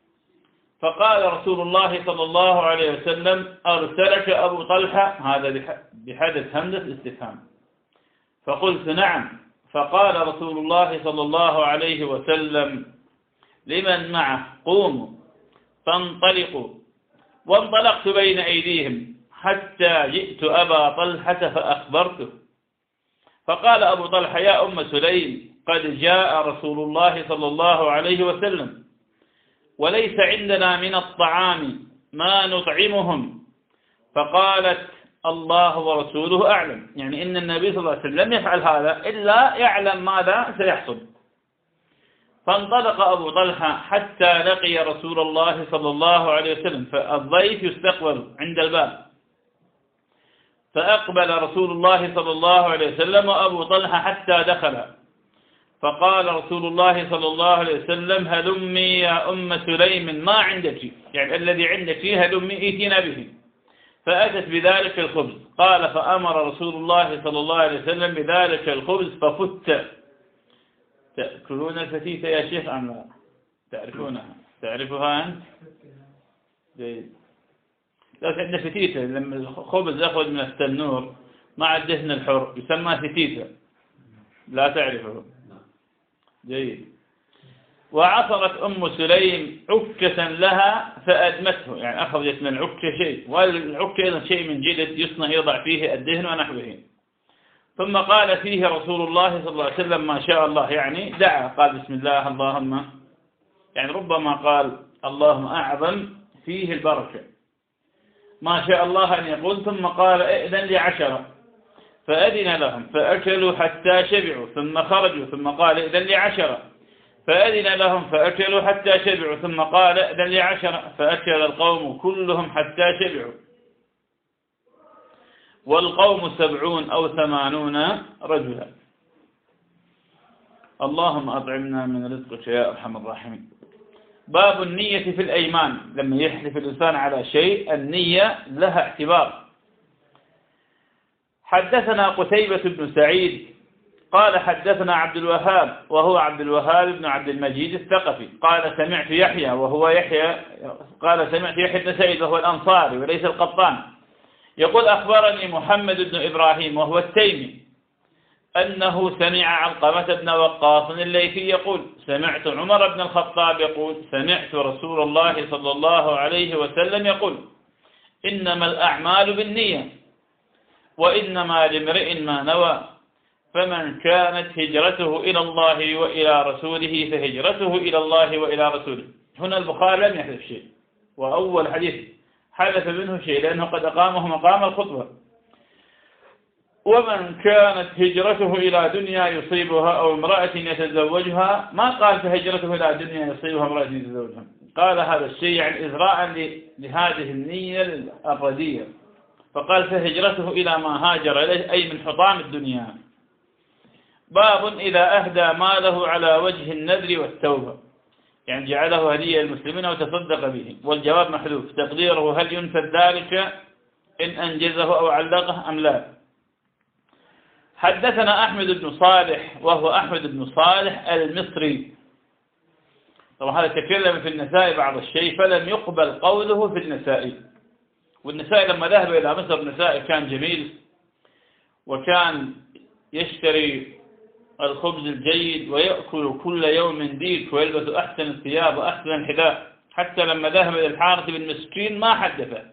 فقال رسول الله صلى الله عليه وسلم أرسلك أبو طلحة؟ هذا بحدث همزة استفهام. فقلت نعم. فقال رسول الله صلى الله عليه وسلم لمن معه قوموا فانطلقوا. وانطلقت بين أيديهم حتى جئت أبا طلحة فأخبرته، فقال أبو طلحة يا أم سليم قد جاء رسول الله صلى الله عليه وسلم وليس عندنا من الطعام ما نطعمهم. فقالت الله ورسوله أعلم، يعني إن النبي صلى الله عليه وسلم لم يفعل هذا إلا يعلم ماذا سيحصل. فانطلق أبو طلحة حتى لقي رسول الله صلى الله عليه وسلم، فالضيف يستقبل عند الباب، فأقبل رسول الله صلى الله عليه وسلم وأبو طلحة حتى دخل. فقال رسول الله صلى الله عليه وسلم هلمي يا أم سليم ما عندك، يعني الذي عندك هلمي ائتنا به. فأتت بذلك الخبز. قال فأمر رسول الله صلى الله عليه وسلم بذلك الخبز ففت. تأكلون الفتيتة يا شيخ أم لا؟ تعرفونها؟ تعرفها أنت؟ جيد. لو عندنا فتيتة لما الخبز يأخذ من التنور مع الدهن الحر يسمى فتيتة، لا تعرفه؟ جيد. وعصرت أم سليم عكة لها فأدمته، يعني أخرجت من العكة شيء، والعكة أيضا شيء من جلد يصنع يضع فيه الدهن ونحوه. ثم قال فيه رسول الله صلى الله عليه وسلم ما شاء الله، يعني دعا قال بسم الله اللهم، يعني ربما قال اللهم أعظم فيه البركة، ما شاء الله أن يقول. ثم قال ائذن لعشرة فأذن لهم فأكلوا حتى شبعوا ثم خرجوا، ثم قال ائذن لعشرة فأذن لهم فأكلوا حتى شبعوا، ثم قال ائذن لعشرة فأكل القوم كلهم حتى شبعوا، والقوم سبعون أو ثمانون رجلا. اللهم أطعمنا من رزقك يا أرحم الراحمين. باب النية في الأيمان، لما يحلف الإنسان على شيء النية لها اعتبار. حدثنا قتيبة بن سعيد قال حدثنا عبد الوهاب وهو عبد الوهاب بن عبد المجيد الثقفي قال سمعت يحيى وهو يحيى قال سمعت يحيى بن سعيد وهو الأنصاري وليس القطان يقول أخبرني محمد بن إبراهيم وهو التيمي أنه سمع علقمة بن وقاص الليثي يقول سمعت عمر بن الخطاب يقول سمعت رسول الله صلى الله عليه وسلم يقول إنما الأعمال بالنية وإنما لامرئ ما نوى، فمن كانت هجرته إلى الله وإلى رسوله فهجرته إلى الله وإلى رسوله. هنا البخاري لم يحذف شيء، وأول حديث حدث منه شيء لأنه قد أقامه مقام الخطبة. ومن كانت هجرته إلى دنيا يصيبها أو امرأة يتزوجها، ما قال فهجرته إلى دنيا يصيبها امرأة يتزوجها، قال هذا الشيء يعني إزراء لهذه النية الرديئة، فقال فهجرته إلى ما هاجر إليه أي من حطام الدنيا. باب إذا أهدى ماله على وجه النذر والتوبة، يعني جعله هدية للمسلمين وتصدق به، والجواب محذوف تقديره هل ينفذ ذلك إن أنجزه أو علقه أم لا. حدثنا أحمد بن صالح وهو أحمد بن صالح المصري، طبعا هذا تكلم في النسائي بعض الشيء فلم يقبل قوله في النسائي، والنسائي لما ذهب إلى مصر النسائي كان جميل وكان يشتري الخبز الجيد ويأكل كل يوم ديك ويلبس أحسن الثياب وأحسن الحذاء، حتى لما ذهب إلى الحارث بن مسكين ما حدثه،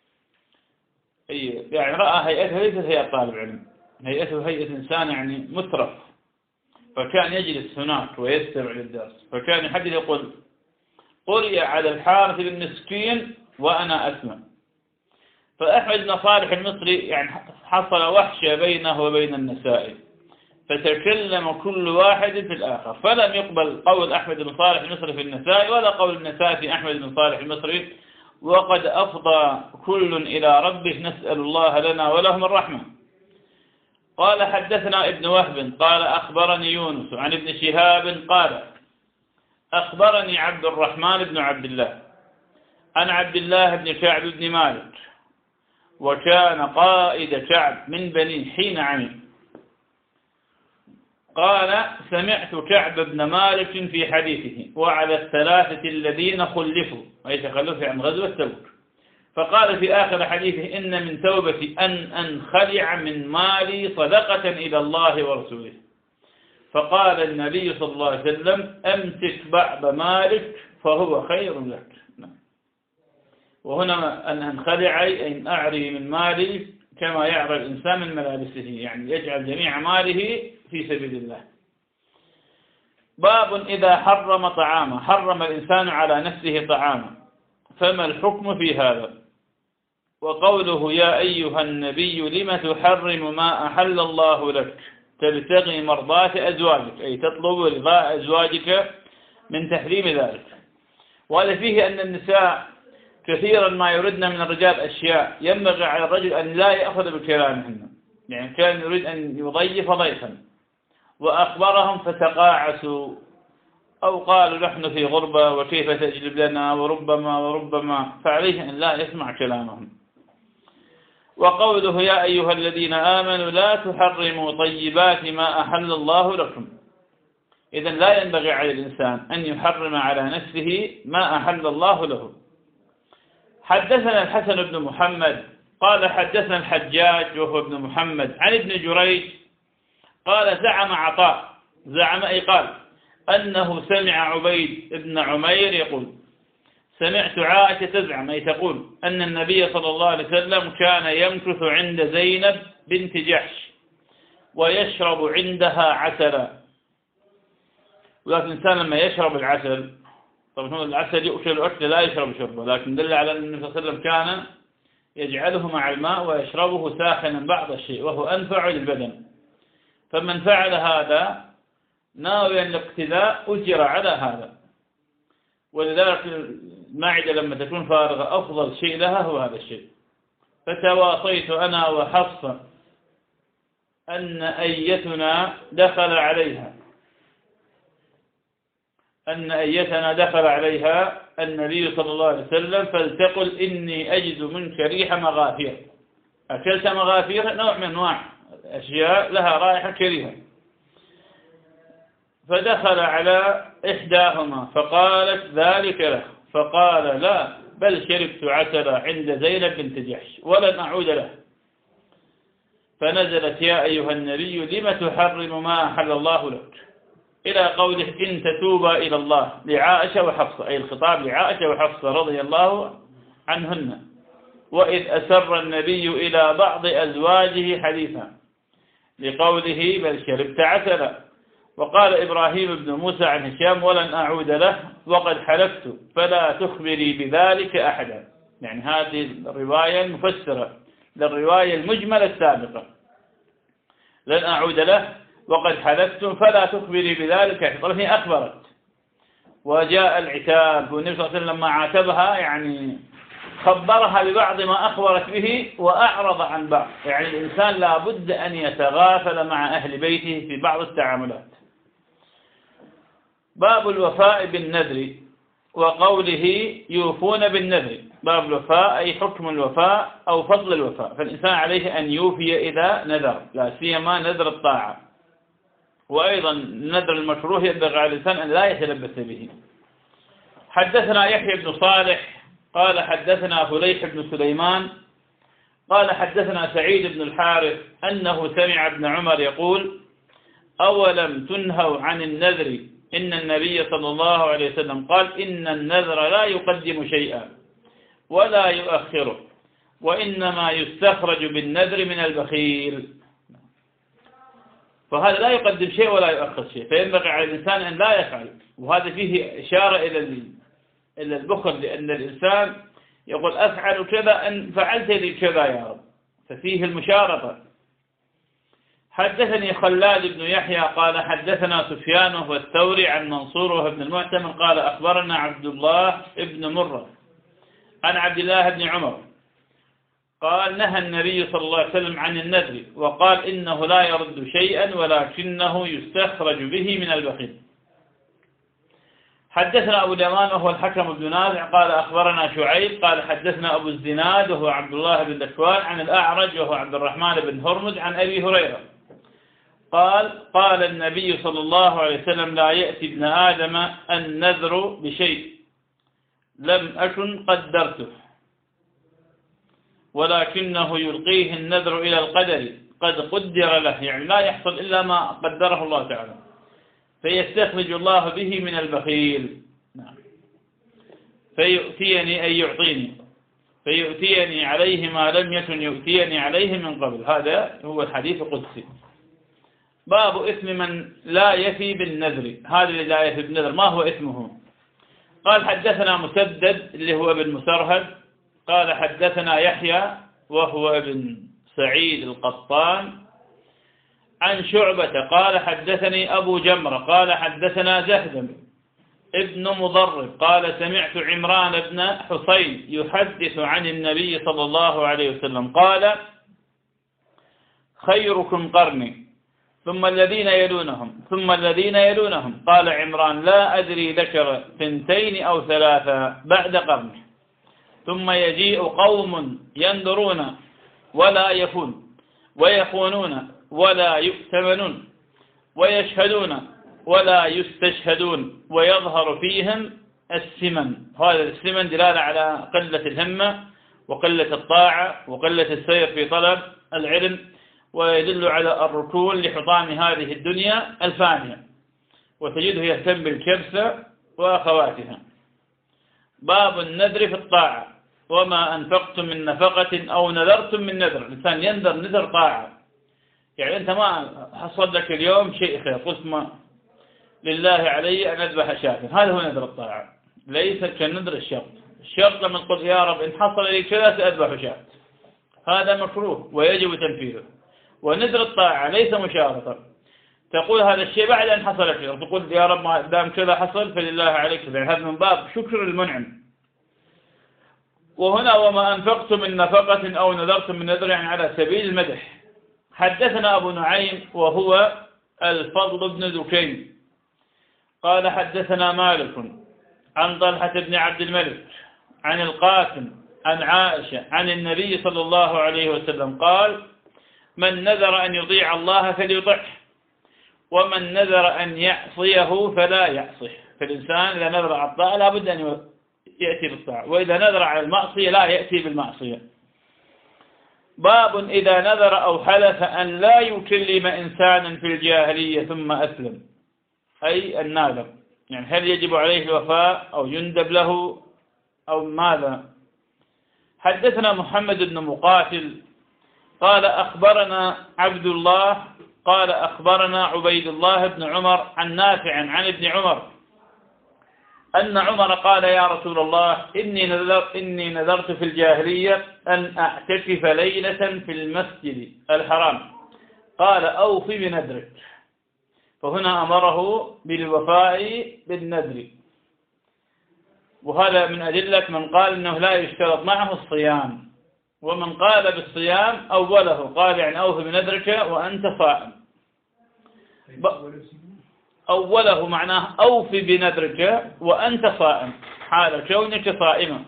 يعني رأى هيئته ليست هيئة طالب علم، هيئته هيئة إنسان يعني مترف، فكان يجلس هناك ويستمع للدرس، فكان يحدث يقول قرئ على الحارث بن مسكين وأنا أسمع. فأحمد بن صالح المصري يعني حصل وحشة بينه وبين النسائي، فتكلم كل واحد في الآخر، فلم يقبل قول أحمد بن صالح المصري في النسائي ولا قول النسائي في أحمد بن صالح المصري، وقد أفضى كل إلى ربه نسأل الله لنا ولهم الرحمة. قال حدثنا ابن وهب قال أخبرني يونس عن ابن شهاب قال أخبرني عبد الرحمن بن عبد الله عن عبد الله بن كعب بن مالك، وكان قائد كعب من بني حين عمي. قال سمعت كعب بن مالك في حديثه وعلى الثلاثة الذين خلفوا، أي تخلفوا عن غزوة تبوك، فقال في آخر حديثه إن من توبتي أن أنخلع من مالي صدقة إلى الله ورسوله، فقال النبي صلى الله عليه وسلم أمسك بعض مالك فهو خير لك. وهنا أن أنخلع أي أن أعري من مالي كما يعرى الإنسان من ملابسه، يعني يجعل جميع ماله في سبيل الله. باب إذا حرم طعاما، حرم الإنسان على نفسه طعاما، فما الحكم في هذا؟ وقوله يا أيها النبي لم تحرم ما أحل الله لك تبتغي مرضات أزواجك، أي تطلب رضاء أزواجك من تحريم ذلك. وهذا فيه أن النساء كثيرا ما يردن من الرجال أشياء ينبغي على الرجل أن لا يأخذ بكلامهن، يعني كان يريد أن يضيف ضيفا وأخبرهم فتقاعسوا أو قالوا نحن في غربة وكيف تجلب لنا وربما وربما، فعليه أن لا يسمع كلامهم. وقوله يا أيها الذين آمنوا لا تحرموا طيبات ما أحل الله لكم، إذن لا ينبغي على الإنسان أن يحرم على نفسه ما أحل الله له. حدثنا الحسن بن محمد قال حدثنا الحجاج وهو ابن محمد عن ابن جريج قال زعم عطاء، زعم أي قال أنه سمع عبيد بن عمير يقول سمعت عائشة تزعم أي تقول أن النبي صلى الله عليه وسلم كان يمكث عند زينب بنت جحش ويشرب عندها عسلا. ولكن الإنسان لما يشرب العسل، طبعا العسل يؤكل أكل لا يشرب شربه، لكن دل على أن النبي صلى الله عليه وسلم كان يجعله مع الماء ويشربه ساخنا بعض الشيء وهو أنفع للبدن، فمن فعل هذا ناويا الاقتداء أجر على هذا. ولذلك المعدة لما تكون فارغة أفضل شيء لها هو هذا الشيء. فتواصيت أنا وحفصة أن أيتنا دخل عليها أن أيتنا دخل عليها النبي صلى الله عليه وسلم فلتقل إني أجد منك ريح مغافير. أكلت مغافير نوع من أنواع أشياء لها رائحة كريهة، فدخل على إحداهما فقالت ذلك له، فقال لا بل شربت عسلا عند زينب بنت جحش ولن أعود له. فنزلت يا أيها النبي لم تحرم ما أحل الله لك إلى قوله إن تتوبا إلى الله لعائشة وحفصة، أي الخطاب لعائشة وحفصة رضي الله عنهن. وإذ أسر النبي إلى بعض أزواجه حديثا، لقوله بل شربت عسلا. وقال إبراهيم بن موسى عن هشام ولن أعود له وقد حلفت فلا تخبري بذلك أحدا. يعني هذه الرواية المفسرة للرواية المجملة السابقة، لن أعود له وقد حلفت فلا تخبري بذلك أحدا. طبعا هي أخبرت وجاء العتاب، والنبي صلى الله عليه وسلم لما عاتبها يعني خبرها ببعض ما أخبرت به وأعرض عن بعض. يعني الإنسان لا بد أن يتغافل مع أهل بيته في بعض التعاملات. باب الوفاء بالنذر وقوله يوفون بالنذر. باب الوفاء أي حكم الوفاء أو فضل الوفاء، فالإنسان عليه أن يوفي إذا نذر، لا سيما نذر الطاعة. وأيضا نذر المكروه ينبغي على الإنسان أن لا يتلبس به. حدثنا يحيى بن صالح قال حدثنا فليح بن سليمان قال حدثنا سعيد بن الحارث أنه سمع ابن عمر يقول أولم تنهوا عن النذر إن النبي صلى الله عليه وسلم قال إن النذر لا يقدم شيئا ولا يؤخره وإنما يستخرج بالنذر من البخيل. فهذا لا يقدم شيء ولا يؤخر شيء، فينبغي على الإنسان أن لا يفعل. وهذا فيه إشارة إلى إلى البخل، لأن الإنسان يقول أفعل كذا إن فعلت لي كذا يا رب، ففيه المشارطة. حدثني خلاد بن يحيى قال حدثنا سفيان وهو الثوري عن منصور وهو ابن المعتمر قال أخبرنا عبد الله بن مرة عن عبد الله بن عمر قال نهى النبي صلى الله عليه وسلم عن النذر وقال إنه لا يرد شيئا ولكنه يستخرج به من البخيل. حدثنا أبو اليمان وهو الحكم بن نافع قال أخبرنا شعيب قال حدثنا أبو الزناد وهو عبد الله بن ذكوان عن الأعرج وهو عبد الرحمن بن هرمز عن أبي هريرة قال قال النبي صلى الله عليه وسلم لا يأتي ابن آدم النذر بشيء لم أكن قدرته ولكنه يلقيه النذر إلى القدر قد قدر له، يعني لا يحصل إلا ما قدره الله تعالى، فيستخرج الله به من البخيل. نعم. فيؤتيني أي يعطيني فيؤتيني عليه ما لم يكن يؤتيني عليه من قبل. هذا هو الحديث القدسي. باب إثم من لا يفي بالنذر. هذا اللي لا يفي بالنذر ما هو إثمه؟ قال حدثنا مسدد اللي هو ابن مسرهد قال حدثنا يحيى وهو ابن سعيد القطان عن شعبة قال حدثني أبو جمرة قال حدثنا زهدم ابن مضرب قال سمعت عمران بن حصين يحدث عن النبي صلى الله عليه وسلم قال خيركم قرني ثم الذين يلونهم ثم الذين يلونهم. قال عمران لا أدري ذكر ثنتين أو ثلاثة بعد قرنه. ثم يجيء قوم ينذرون ولا يفون ويخونون ولا يؤتمنون ويشهدون ولا يستشهدون ويظهر فيهم السمن. هذا السمن دلالة على قلة الهمة وقلة الطاعة وقلة السير في طلب العلم، ويدل على الركون لحطام هذه الدنيا الفانية، وتجده يهتم بالكبسة وأخواتها. باب النذر في الطاعة وما أنفقتم من نفقة أو نذرتم من نذر. الإنسان ينذر نذر طاعة، يعني أنت ما حصل لك اليوم شيء خير قلت ما لله علي أن أذبح شاة، هذا هو نذر الطاعة، ليس كنذر الشرط. الشرط لما تقول يا رب إن حصل لي كذا سأذبح شاة، هذا مكروه ويجب تنفيذه. ونذر الطاعة ليس مشارطة، تقول هذا الشيء بعد أن حصل كذا، تقول يا رب ما دام كذا حصل فلله عليك، يعني هذا من باب شكر المنعم. وهنا وما أنفقتم من نفقة أو نذرتم من نذر يعني على سبيل المدح. حدثنا أبو نعيم وهو الفضل بن دكين قال حدثنا مالك عن طلحة بن عبد الملك عن القاسم عن عائشة عن النبي صلى الله عليه وسلم قال من نذر أن يطيع الله فليطعه ومن نذر أن يعصيه فلا يعصيه. فالإنسان إذا نذر على الطاعة لا بد أن يأتي بالطاعة، وإذا نذر على المعصية لا يأتي بالمعصية. باب إذا نذر أو حلف أن لا يكلم إنسانا في الجاهلية ثم أسلم، أي الناذر، يعني هل يجب عليه الوفاء أو يندب له أو ماذا؟ حدثنا محمد بن مقاتل قال أخبرنا عبد الله قال أخبرنا عبيد الله بن عمر عن نافع عن ابن عمر أن عمر قال يا رسول الله إني, نذر إني نذرت في الجاهلية أن أعتكف ليلة في المسجد الحرام قال أوف بنذرك، فهنا أمره بالوفاء بالنذر. وهذا من أدلة من قال إنه لا يشترط معه الصيام، ومن قال بالصيام أوله قال يعني أوف بنذرك وأنت صائم. أوله معناه أوف بنذرك وأنت صائم حال كونك صائما،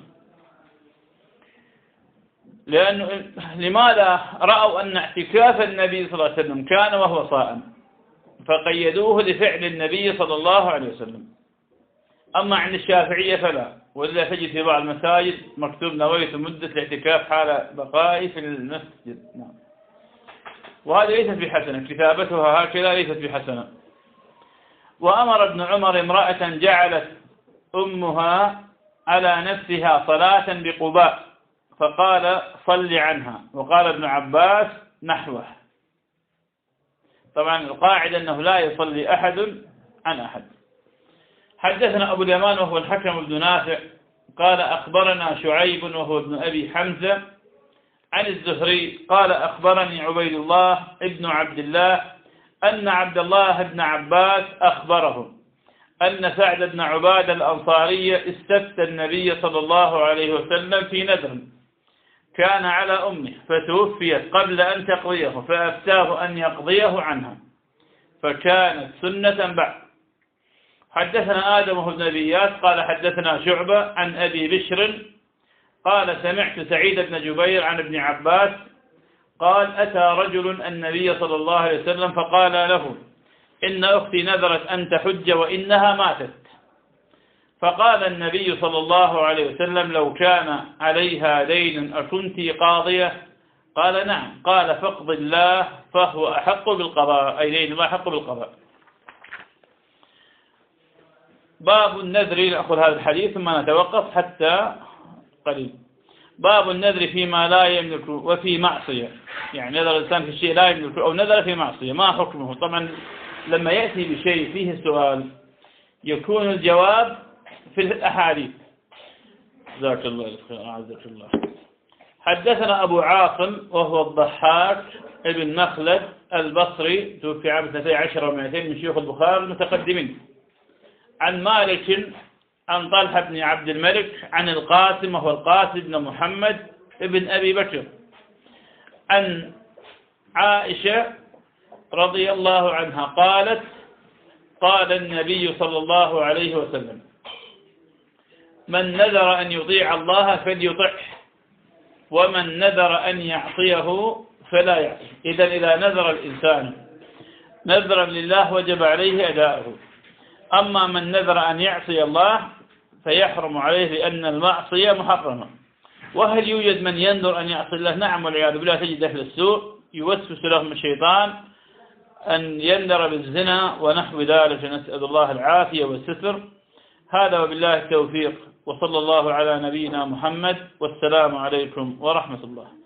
لأنه لماذا رأوا أن اعتكاف النبي صلى الله عليه وسلم كان وهو صائم فقيدوه لفعل النبي صلى الله عليه وسلم. أما عند الشافعية فلا، وإلا تجد في بعض المساجد مكتوب نويت مدة الاعتكاف حال بقائي في المسجد. نعم. وهذا ليست بحسنة، كتابتها هكذا ليست بحسنة. وأمر ابن عمر امرأة جعلت أمها على نفسها صلاة بقباء فقال صل عنها، وقال ابن عباس نحوه. طبعا القاعدة أنه لا يصلي أحد عن أحد. حدثنا أبو اليمان وهو الحكم بن نافع قال أخبرنا شعيب وهو ابن أبي حمزة عن الزهري قال أخبرني عبيد الله ابن عبد الله أن عبد الله بن عباس أخبره أن سعد بن عبادة الأنصاري استفتى النبي صلى الله عليه وسلم في نذر كان على أمه فتوفيت قبل أن تقضيه فأفتاه أن يقضيه عنها فكانت سنة بعد. حدثنا آدم بن أبيات قال حدثنا شعبة عن أبي بشر قال سمعت سعيد بن جبير عن ابن عباس قال أتى رجل النبي صلى الله عليه وسلم فقال له إن أختي نذرت أن تحج وإنها ماتت، فقال النبي صلى الله عليه وسلم لو كان عليها دين أكنت قاضية؟ قال نعم. قال فاقض الله فهو أحق بالقضاء، أي دين الله أحق بالقضاء. باب النذر، نأخذ هذا الحديث ثم نتوقف حتى قليل. باب النذر فيما لا يملك وفي معصية، يعني نذر الإنسان في شيء لا يملك أو نذر في معصية ما حكمه؟ طبعا لما يأتي بشيء فيه سؤال يكون الجواب في الأحاديث. جزاك الله خير أعزك الله. حدثنا أبو عاصم وهو الضحاك ابن مخلد البصري توفي عام اثنتي عشر ومئتين من شيوخ البخاري المتقدمين، عن مالك عن طلحة بن عبد الملك عن القاسم وهو القاسم بن محمد ابن أبي بكر عن عائشة رضي الله عنها قالت قال النبي صلى الله عليه وسلم من نذر أن يطيع الله فليطعه ومن نذر أن يعصيه فلا يعصي. إذن إذا نذر الإنسان نذرا لله وجب عليه أداؤه، أما من نذر أن يعصي الله فيحرم عليه لأن المعصية محرمة. وهل يوجد من ينذر أن يعصي الله؟ نعم والعياذ بالله. تجد أهل السوء يوسوس لهم الشيطان أن ينذر بالزنا ونحو ذلك، نسأل الله العافية والستر. هذا وبالله التوفيق، وصلى الله على نبينا محمد، والسلام عليكم ورحمة الله.